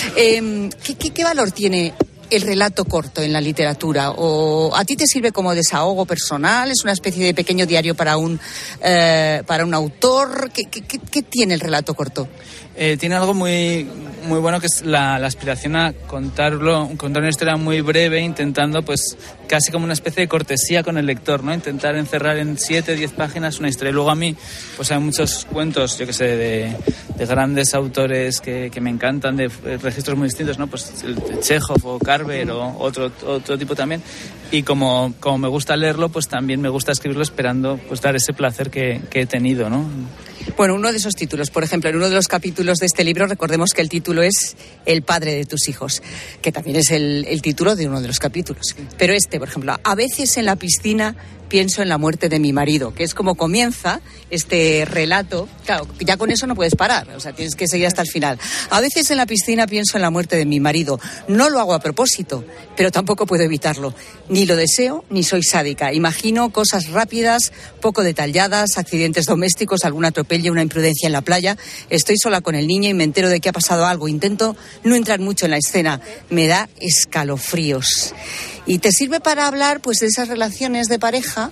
Eh, ¿qué, qué, ¿Qué valor tiene el relato corto en la literatura? ¿O a ti te sirve como desahogo personal? ¿Es una especie de pequeño diario para un, eh, para un autor? ¿Qué, qué, qué tiene el relato corto? Eh, tiene algo muy muy bueno que es la, la aspiración a contarlo, contar una historia muy breve, intentando pues casi como una especie de cortesía con el lector, ¿no? Intentar encerrar en siete, diez páginas una historia. Y luego a mí pues hay muchos cuentos, yo que sé, de, de grandes autores que, que me encantan, de registros muy distintos, ¿no? Pues el Chekhov o Carver o otro, otro tipo también. Y como, como me gusta leerlo, pues también me gusta escribirlo esperando pues dar ese placer que, que he tenido, ¿no? Bueno, uno de esos títulos, por ejemplo, en uno de los capítulos de este libro, recordemos que el título es El padre de tus hijos, que también es el, el título de uno de los capítulos. Pero este, por ejemplo, a veces en la piscina pienso en la muerte de mi marido, que es como comienza este relato. Claro, ya con eso no puedes parar, o sea, tienes que seguir hasta el final. A veces en la piscina pienso en la muerte de mi marido. No lo hago a propósito, pero tampoco puedo evitarlo. Ni lo deseo, ni soy sádica. Imagino cosas rápidas, poco detalladas, accidentes domésticos, algún atropello, una imprudencia en la playa. Estoy sola con el niño y me entero de que ha pasado algo. Intento no entrar mucho en la escena. Me da escalofríos. Y te sirve para hablar pues de esas relaciones de pareja.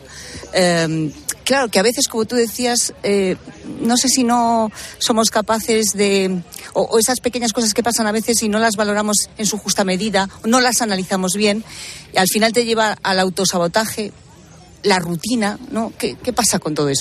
Eh, claro, que a veces, como tú decías, eh, no sé si no somos capaces de... O, o esas pequeñas cosas que pasan a veces y no las valoramos en su justa medida, no las analizamos bien, y al final te lleva al autosabotaje, la rutina, ¿no? ¿Qué, qué pasa con todo eso?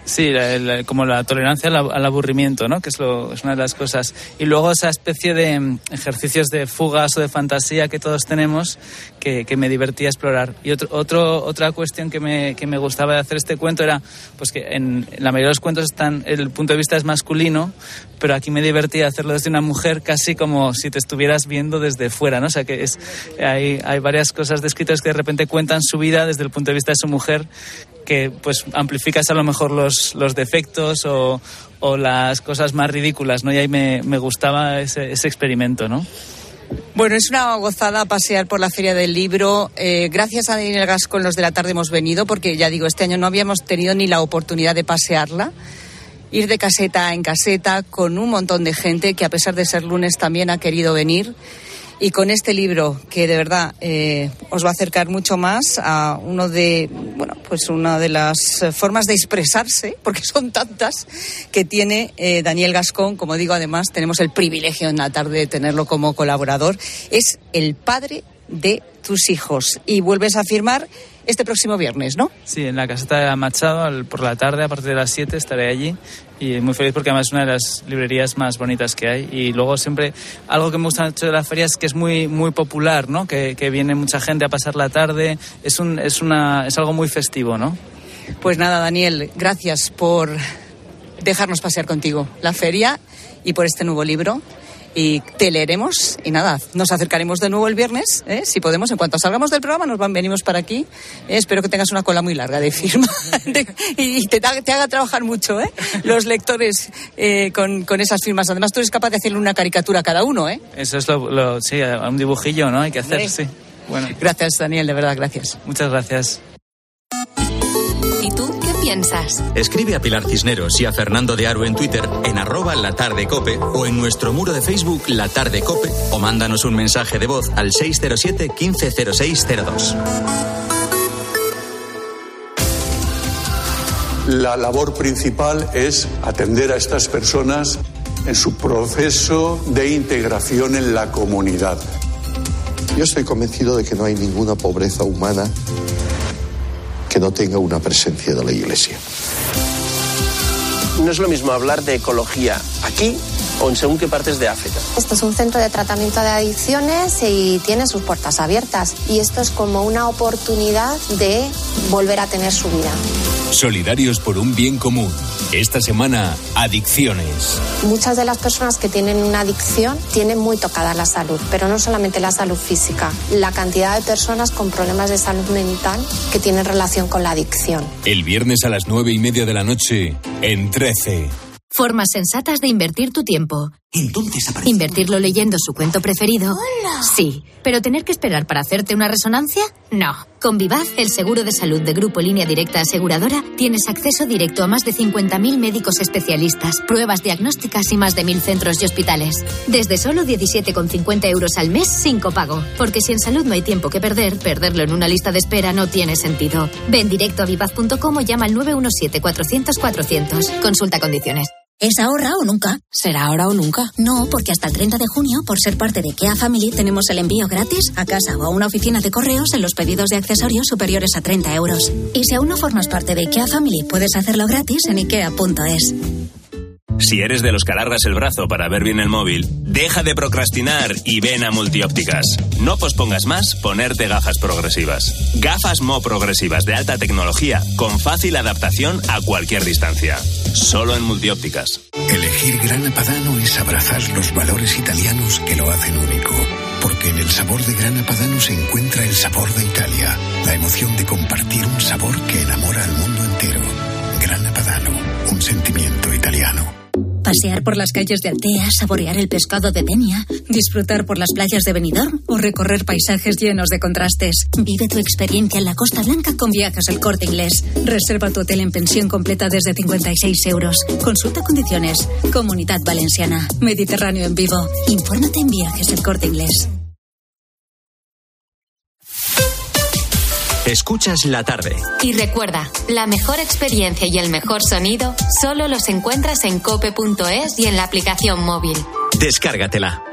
Sí, la, la, como la tolerancia al, al aburrimiento, ¿no? Que es, lo, es una de las cosas. Y luego esa especie de ejercicios de fugas o de fantasía que todos tenemos, que, que me divertía explorar. Y otro, otro, otra cuestión que me, que me gustaba de hacer este cuento era pues que en, en la mayoría de los cuentos están, el punto de vista es masculino, pero aquí me divertía hacerlo desde una mujer, casi como si te estuvieras viendo desde fuera, ¿no? O sea que es, hay, hay varias cosas de escritores que de repente cuentan su vida desde el punto de vista de su mujer, que pues amplificas a lo mejor los, los defectos o, o las cosas más ridículas, ¿no? Y ahí me, me gustaba ese, ese experimento, ¿no? Bueno, es una gozada pasear por la Feria del Libro. Eh, gracias a Daniel Gascón, los de la tarde hemos venido, porque ya digo, este año no habíamos tenido ni la oportunidad de pasearla. Ir de caseta en caseta con un montón de gente que, a pesar de ser lunes, también ha querido venir. Y con este libro, que de verdad eh, os va a acercar mucho más a uno de, bueno, pues una de las formas de expresarse, porque son tantas, que tiene eh, Daniel Gascón. Como digo, además, tenemos el privilegio en la tarde de tenerlo como colaborador. Es el padre de tus hijos. Y vuelves a firmar este próximo viernes, ¿no? Sí, en la caseta de Machado, al, por la tarde, a partir de las siete, estaré allí. Y muy feliz porque además es una de las librerías más bonitas que hay. Y luego siempre, algo que me gusta mucho de la feria es que es muy muy popular, ¿no? Que, que viene mucha gente a pasar la tarde. Es un es una es algo muy festivo, ¿no? Pues nada, Daniel, gracias por dejarnos pasear contigo la feria y por este nuevo libro. Y te leeremos y nada, nos acercaremos de nuevo el viernes, ¿eh? Si podemos, en cuanto salgamos del programa nos van, venimos para aquí. Eh, espero que tengas una cola muy larga de firma de, y te, te haga trabajar mucho, ¿eh? Los lectores eh, con, con esas firmas. Además, tú eres capaz de hacerle una caricatura a cada uno, ¿eh? Eso es lo, lo sí, un dibujillo, ¿no? Hay que hacer, sí. Bueno. Gracias, Daniel, de verdad, gracias. Muchas gracias. ¿Y tú qué piensas? Escribe a Pilar Cisneros y a Fernando de Aro en Twitter, en arroba latardecope, o en nuestro muro de Facebook La Tarde Cope, o mándanos un mensaje de voz al seis cero siete, quince cero seis cero dos. La labor principal es atender a estas personas en su proceso de integración en la comunidad. Yo estoy convencido de que no hay ninguna pobreza humana que no tenga una presencia de la Iglesia. No es lo mismo hablar de ecología aquí o en según qué partes de África. Esto es un centro de tratamiento de adicciones y tiene sus puertas abiertas. Y esto es como una oportunidad de volver a tener su vida. Solidarios por un bien común. Esta semana, adicciones. Muchas de las personas que tienen una adicción tienen muy tocada la salud, pero no solamente la salud física. La cantidad de personas con problemas de salud mental que tienen relación con la adicción. El viernes a las nueve y media de la noche, en trece. Formas sensatas de invertir tu tiempo. Entonces aparece... ¿Invertirlo leyendo su cuento preferido? ¡Hola! Sí. ¿Pero tener que esperar para hacerte una resonancia? No. Con Vivaz, el seguro de salud de Grupo Línea Directa Aseguradora, tienes acceso directo a más de cincuenta mil médicos especialistas, pruebas diagnósticas y más de mil centros y hospitales. Desde solo diecisiete con cincuenta euros al mes sin copago. Porque si en salud no hay tiempo que perder, perderlo en una lista de espera no tiene sentido. Ven directo a vivaz punto com o llama al nueve uno siete, cuatrocientos, cuatrocientos. Consulta condiciones. ¿Es ahora o nunca? ¿Será ahora o nunca? No, porque hasta el treinta de junio, por ser parte de Kea Family, tenemos el envío gratis a casa o a una oficina de correos en los pedidos de accesorios superiores a treinta euros. Y si aún no formas parte de Kea Family, puedes hacerlo gratis en ikea punto es. Si eres de los que alargas el brazo para ver bien el móvil, deja de procrastinar y ven a Multiópticas. No pospongas más ponerte gafas progresivas. Gafas Mo progresivas de alta tecnología con fácil adaptación a cualquier distancia. Solo en Multiópticas. Elegir Grana Padano es abrazar los valores italianos que lo hacen único. Porque en el sabor de Grana Padano se encuentra el sabor de Italia. La emoción de compartir un sabor que enamora al mundo entero. Grana Padano, un sentimiento italiano. Pasear por las calles de Altea, saborear el pescado de Denia, disfrutar por las playas de Benidorm o recorrer paisajes llenos de contrastes. Vive tu experiencia en la Costa Blanca con Viajes El Corte Inglés. Reserva tu hotel en pensión completa desde cincuenta y seis euros. Consulta condiciones. Comunidad Valenciana. Mediterráneo en vivo. Infórmate en Viajes El Corte Inglés. Escuchas La Tarde. Y recuerda, la mejor experiencia y el mejor sonido solo los encuentras en cope punto es y en la aplicación móvil. Descárgatela.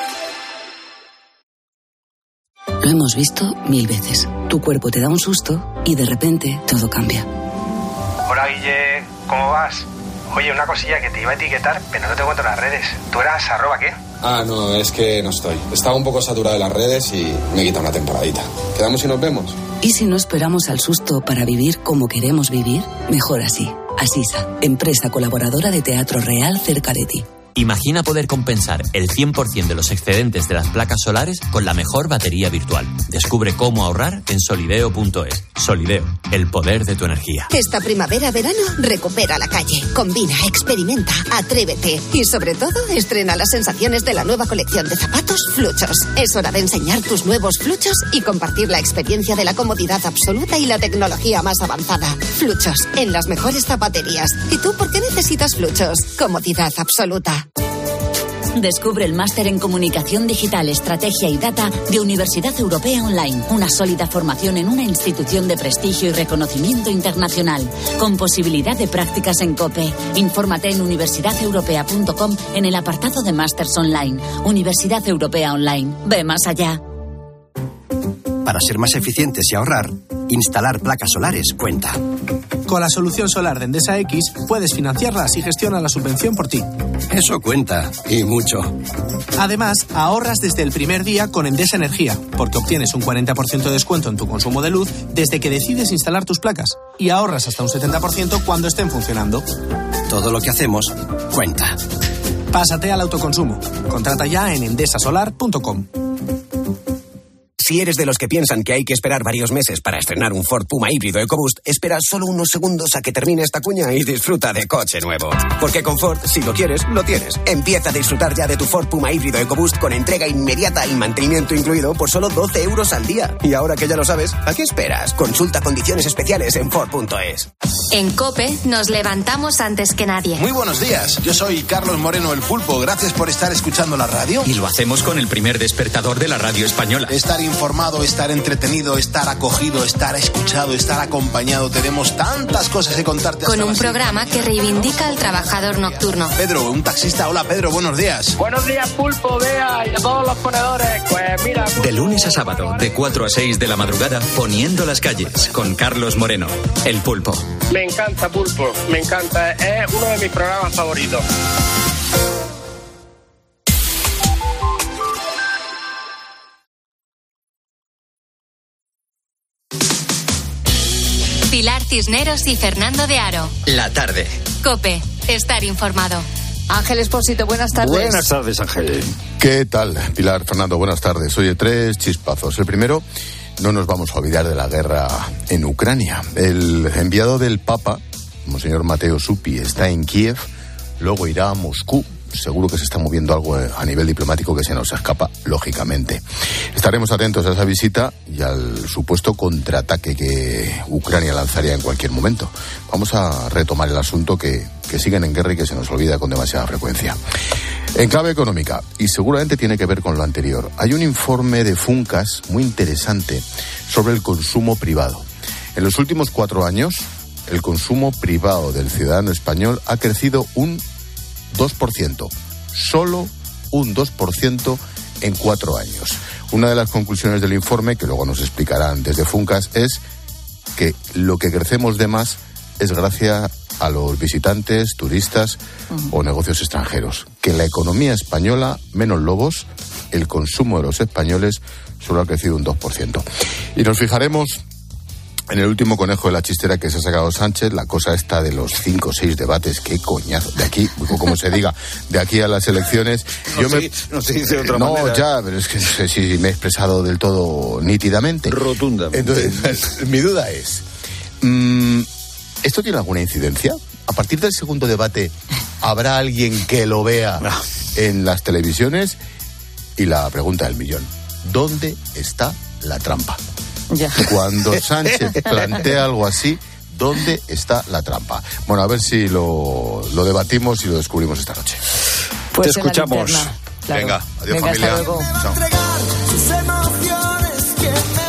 Lo hemos visto mil veces. Tu cuerpo te da un susto y de repente todo cambia. Hola, Guille. ¿cómo vas? Oye, una cosilla que te iba a etiquetar, pero no te encuentro en las redes. ¿Tú eras arroba qué? Ah, no, es que no estoy. Estaba un poco saturado de las redes y me he quitado una temporadita. ¿Quedamos y nos vemos? ¿Y si no esperamos al susto para vivir como queremos vivir? Mejor así. Asisa, empresa colaboradora de Teatro Real cerca de ti. Imagina poder compensar el cien por ciento de los excedentes de las placas solares con la mejor batería virtual. Descubre cómo ahorrar en solideo punto es. Solideo, el poder de tu energía. Esta primavera-verano, recupera la calle. Combina, experimenta, atrévete. Y sobre todo, estrena las sensaciones de la nueva colección de zapatos Fluchos. Es hora de enseñar tus nuevos Fluchos y compartir la experiencia de la comodidad absoluta y la tecnología más avanzada. Fluchos, en las mejores zapaterías. ¿Y tú por qué necesitas Fluchos? Comodidad absoluta. Descubre el máster en Comunicación Digital, Estrategia y Data de Universidad Europea Online. Una sólida formación en una institución de prestigio y reconocimiento internacional, con posibilidad de prácticas en COPE. Infórmate en universidad europea punto com en el apartado de Másters Online. Universidad Europea Online. Ve más allá. Para ser más eficientes y ahorrar, instalar placas solares cuenta. Con la solución solar de Endesa X puedes financiarlas y gestionar la subvención por ti. Eso cuenta, y mucho. Además, ahorras desde el primer día con Endesa Energía, porque obtienes un cuarenta por ciento de descuento en tu consumo de luz desde que decides instalar tus placas, y ahorras hasta un setenta por ciento cuando estén funcionando. Todo lo que hacemos cuenta. Pásate al autoconsumo. Contrata ya en endesa solar punto com. Si eres de los que piensan que hay que esperar varios meses para estrenar un Ford Puma híbrido EcoBoost, espera solo unos segundos a que termine esta cuña y disfruta de coche nuevo. Porque con Ford, si lo quieres, lo tienes. Empieza a disfrutar ya de tu Ford Puma híbrido EcoBoost con entrega inmediata y mantenimiento incluido por solo doce euros al día. Y ahora que ya lo sabes, ¿a qué esperas? Consulta condiciones especiales en Ford punto es. En COPE nos levantamos antes que nadie. Muy buenos días, yo soy Carlos Moreno el Pulpo. Gracias por estar escuchando la radio. Y lo hacemos con el primer despertador de la radio española. Estar informado, estar entretenido, estar acogido, estar escuchado, estar acompañado. Tenemos tantas cosas que contarte. Con un programa que reivindica al trabajador nocturno. Pedro, un taxista. Hola, Pedro, buenos días. Buenos días, Pulpo, Bea y a todos los ponedores. Pues mira... Pulpo, de lunes a sábado, de cuatro a seis de la madrugada, poniendo las calles, con Carlos Moreno, el Pulpo. Me encanta, Pulpo, me encanta. Es uno de mis programas favoritos. Pilar Cisneros y Fernando de Aro. La tarde. COPE, estar informado. Ángel Espósito, buenas tardes. Buenas tardes, Ángel. ¿Qué tal, Pilar, Fernando? Buenas tardes. Oye, tres chispazos. El primero, no nos vamos a olvidar de la guerra en Ucrania. El enviado del Papa, Monseñor Mateo Suppi, está en Kiev, luego irá a Moscú. Seguro que se está moviendo algo a nivel diplomático que se nos escapa, lógicamente. Estaremos atentos a esa visita y al supuesto contraataque que Ucrania lanzaría en cualquier momento. Vamos a retomar el asunto que, que siguen en guerra y que se nos olvida con demasiada frecuencia. En clave económica, y seguramente tiene que ver con lo anterior, hay un informe de Funcas muy interesante sobre el consumo privado. En los últimos cuatro años, el consumo privado del ciudadano español ha crecido un dos por ciento, solo un dos por ciento en cuatro años. Una de las conclusiones del informe, que luego nos explicarán desde Funcas, es que lo que crecemos de más es gracias a los visitantes, turistas uh-huh. o negocios extranjeros. Que la economía española, menos lobos, el consumo de los españoles solo ha crecido un dos por ciento. Y nos fijaremos en el último conejo de la chistera que se ha sacado Sánchez, la cosa esta de los cinco o seis debates, qué coñazo, de aquí, como se diga, de aquí a las elecciones. No, yo me, se, no se dice de otra no, manera. No, ya, pero es que no sé si me he expresado del todo nítidamente. Rotundamente. Entonces, mi duda es, mmm, ¿esto tiene alguna incidencia? A partir del segundo debate, ¿habrá alguien que lo vea en las televisiones? Y la pregunta del millón, ¿dónde está la trampa? Ya. Cuando Sánchez plantea algo así, ¿dónde está la trampa? Bueno, a ver si lo, lo debatimos y lo descubrimos esta noche. Pues te escuchamos. Claro. Venga, adiós. Venga, familia. Hasta luego. Chao.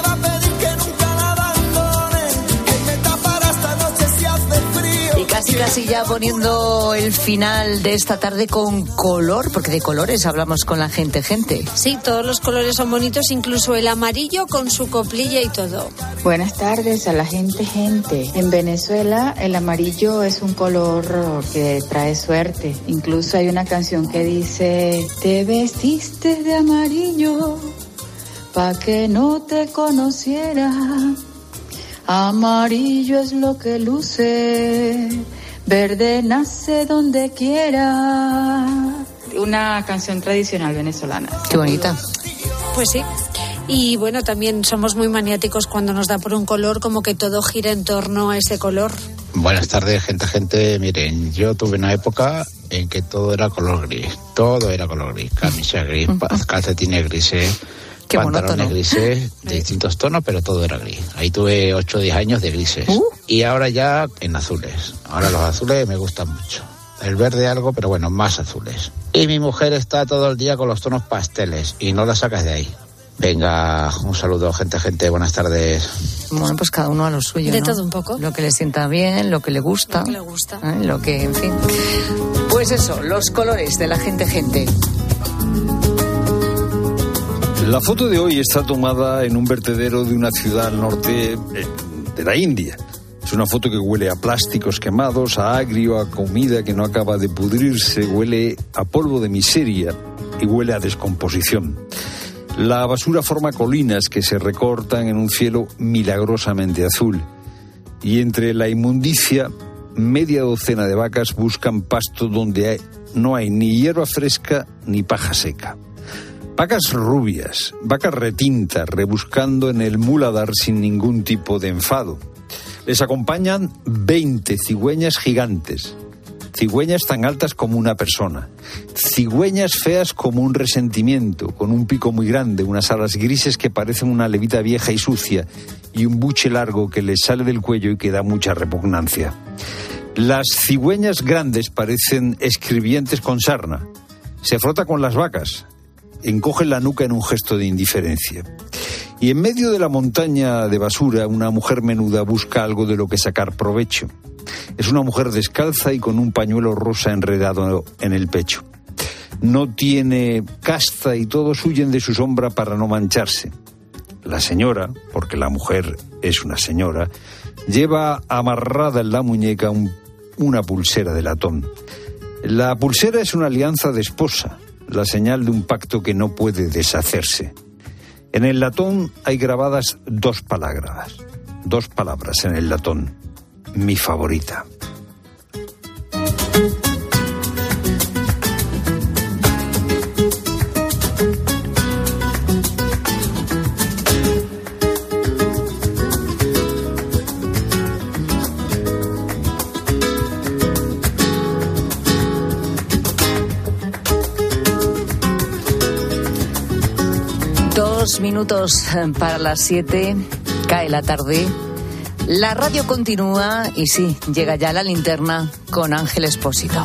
Y casi casi Casi ya poniendo el final de esta tarde con color, porque de colores hablamos con la gente, gente. Sí, todos los colores son bonitos, incluso el amarillo con su coplilla y todo. Buenas tardes a la gente, gente. En Venezuela el amarillo es un color que trae suerte. Incluso hay una canción que dice: te vestiste de amarillo pa' que no te conociera. Amarillo es lo que luce, verde nace donde quiera. Una canción tradicional venezolana. Qué bonita. Pues sí. Y bueno, también somos muy maniáticos cuando nos da por un color, como que todo gira en torno a ese color. Buenas tardes, gente, gente. Miren, yo tuve una época en que todo era color gris. Todo era color gris. Camisa gris, calcetines grises, Qué pantalones monótono. grises, de distintos tonos, pero todo era gris. Ahí tuve ocho o diez años de grises. Uh. Y ahora ya en azules. Ahora los azules me gustan mucho. El verde algo, pero bueno, más azules. Y mi mujer está todo el día con los tonos pasteles y no la sacas de ahí. Venga, un saludo, gente, gente, buenas tardes. Bueno, pues cada uno a lo suyo, De ¿no? todo un poco. Lo que le sienta bien, lo que le gusta. Lo que le gusta. ¿eh? Lo que, en fin. Pues eso, los colores de la gente, gente. La foto de hoy está tomada en un vertedero de una ciudad al norte de la India. Es una foto que huele a plásticos quemados, a agrio, a comida que no acaba de pudrirse, huele a polvo de miseria y huele a descomposición. La basura forma colinas que se recortan en un cielo milagrosamente azul. Y entre la inmundicia, media docena de vacas buscan pasto donde hay, no hay ni hierba fresca ni paja seca. Vacas rubias, vacas retintas, rebuscando en el muladar sin ningún tipo de enfado. Les acompañan veinte cigüeñas gigantes, cigüeñas tan altas como una persona, cigüeñas feas como un resentimiento, con un pico muy grande, unas alas grises que parecen una levita vieja y sucia y un buche largo que les sale del cuello y que da mucha repugnancia. Las cigüeñas grandes parecen escribientes con sarna. Se frota con las vacas, encoge la nuca en un gesto de indiferencia. Y en medio de la montaña de basura, una mujer menuda busca algo de lo que sacar provecho. Es una mujer descalza y con un pañuelo rosa enredado en el pecho. No tiene casta y todos huyen de su sombra para no mancharse. La señora, porque la mujer es una señora, lleva amarrada en la muñeca un, una pulsera de latón. La pulsera es una alianza de esposa, la señal de un pacto que no puede deshacerse. En el latón hay grabadas dos palabras, dos palabras en el latón. Mi favorita. Dos minutos para las siete, cae la tarde. La radio continúa y sí, llega ya la linterna con Ángel Expósito.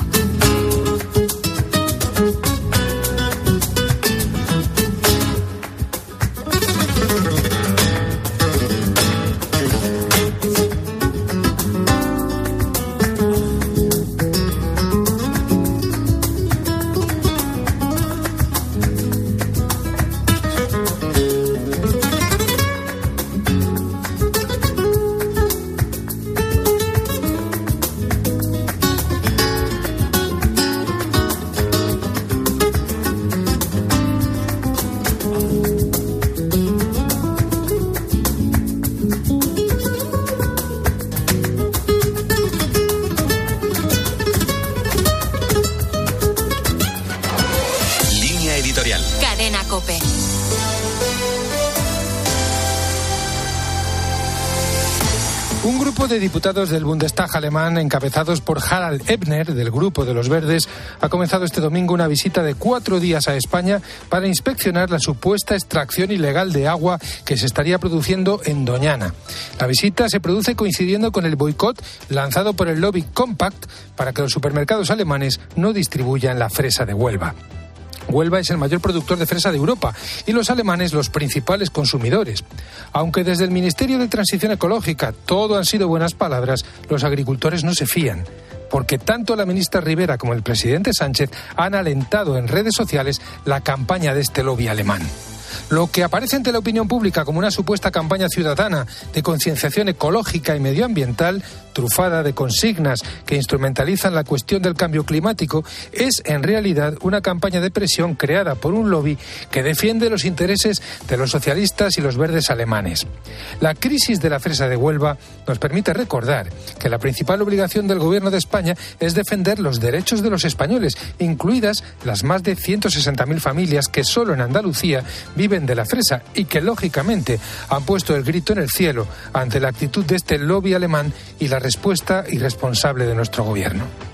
Cadena COPE. Un grupo de diputados del Bundestag alemán, encabezados por Harald Ebner, del Grupo de los Verdes, ha comenzado este domingo una visita de cuatro días a España para inspeccionar la supuesta extracción ilegal de agua que se estaría produciendo en Doñana. La visita se produce coincidiendo con el boicot lanzado por el lobby Compact para que los supermercados alemanes no distribuyan la fresa de Huelva. Huelva es el mayor productor de fresa de Europa y los alemanes los principales consumidores. Aunque desde el Ministerio de Transición Ecológica todo han sido buenas palabras, los agricultores no se fían. porque tanto la ministra Rivera como el presidente Sánchez han alentado en redes sociales la campaña de este lobby alemán. Lo que aparece ante la opinión pública como una supuesta campaña ciudadana de concienciación ecológica y medioambiental, trufada de consignas que instrumentalizan la cuestión del cambio climático, es en realidad una campaña de presión creada por un lobby que defiende los intereses de los socialistas y los verdes alemanes. La crisis de la fresa de Huelva nos permite recordar que la principal obligación del Gobierno de España es defender los derechos de los españoles, incluidas las más de ciento sesenta mil familias que solo en Andalucía viven de la fresa y que, lógicamente, han puesto el grito en el cielo ante la actitud de este lobby alemán y la respuesta irresponsable de nuestro gobierno.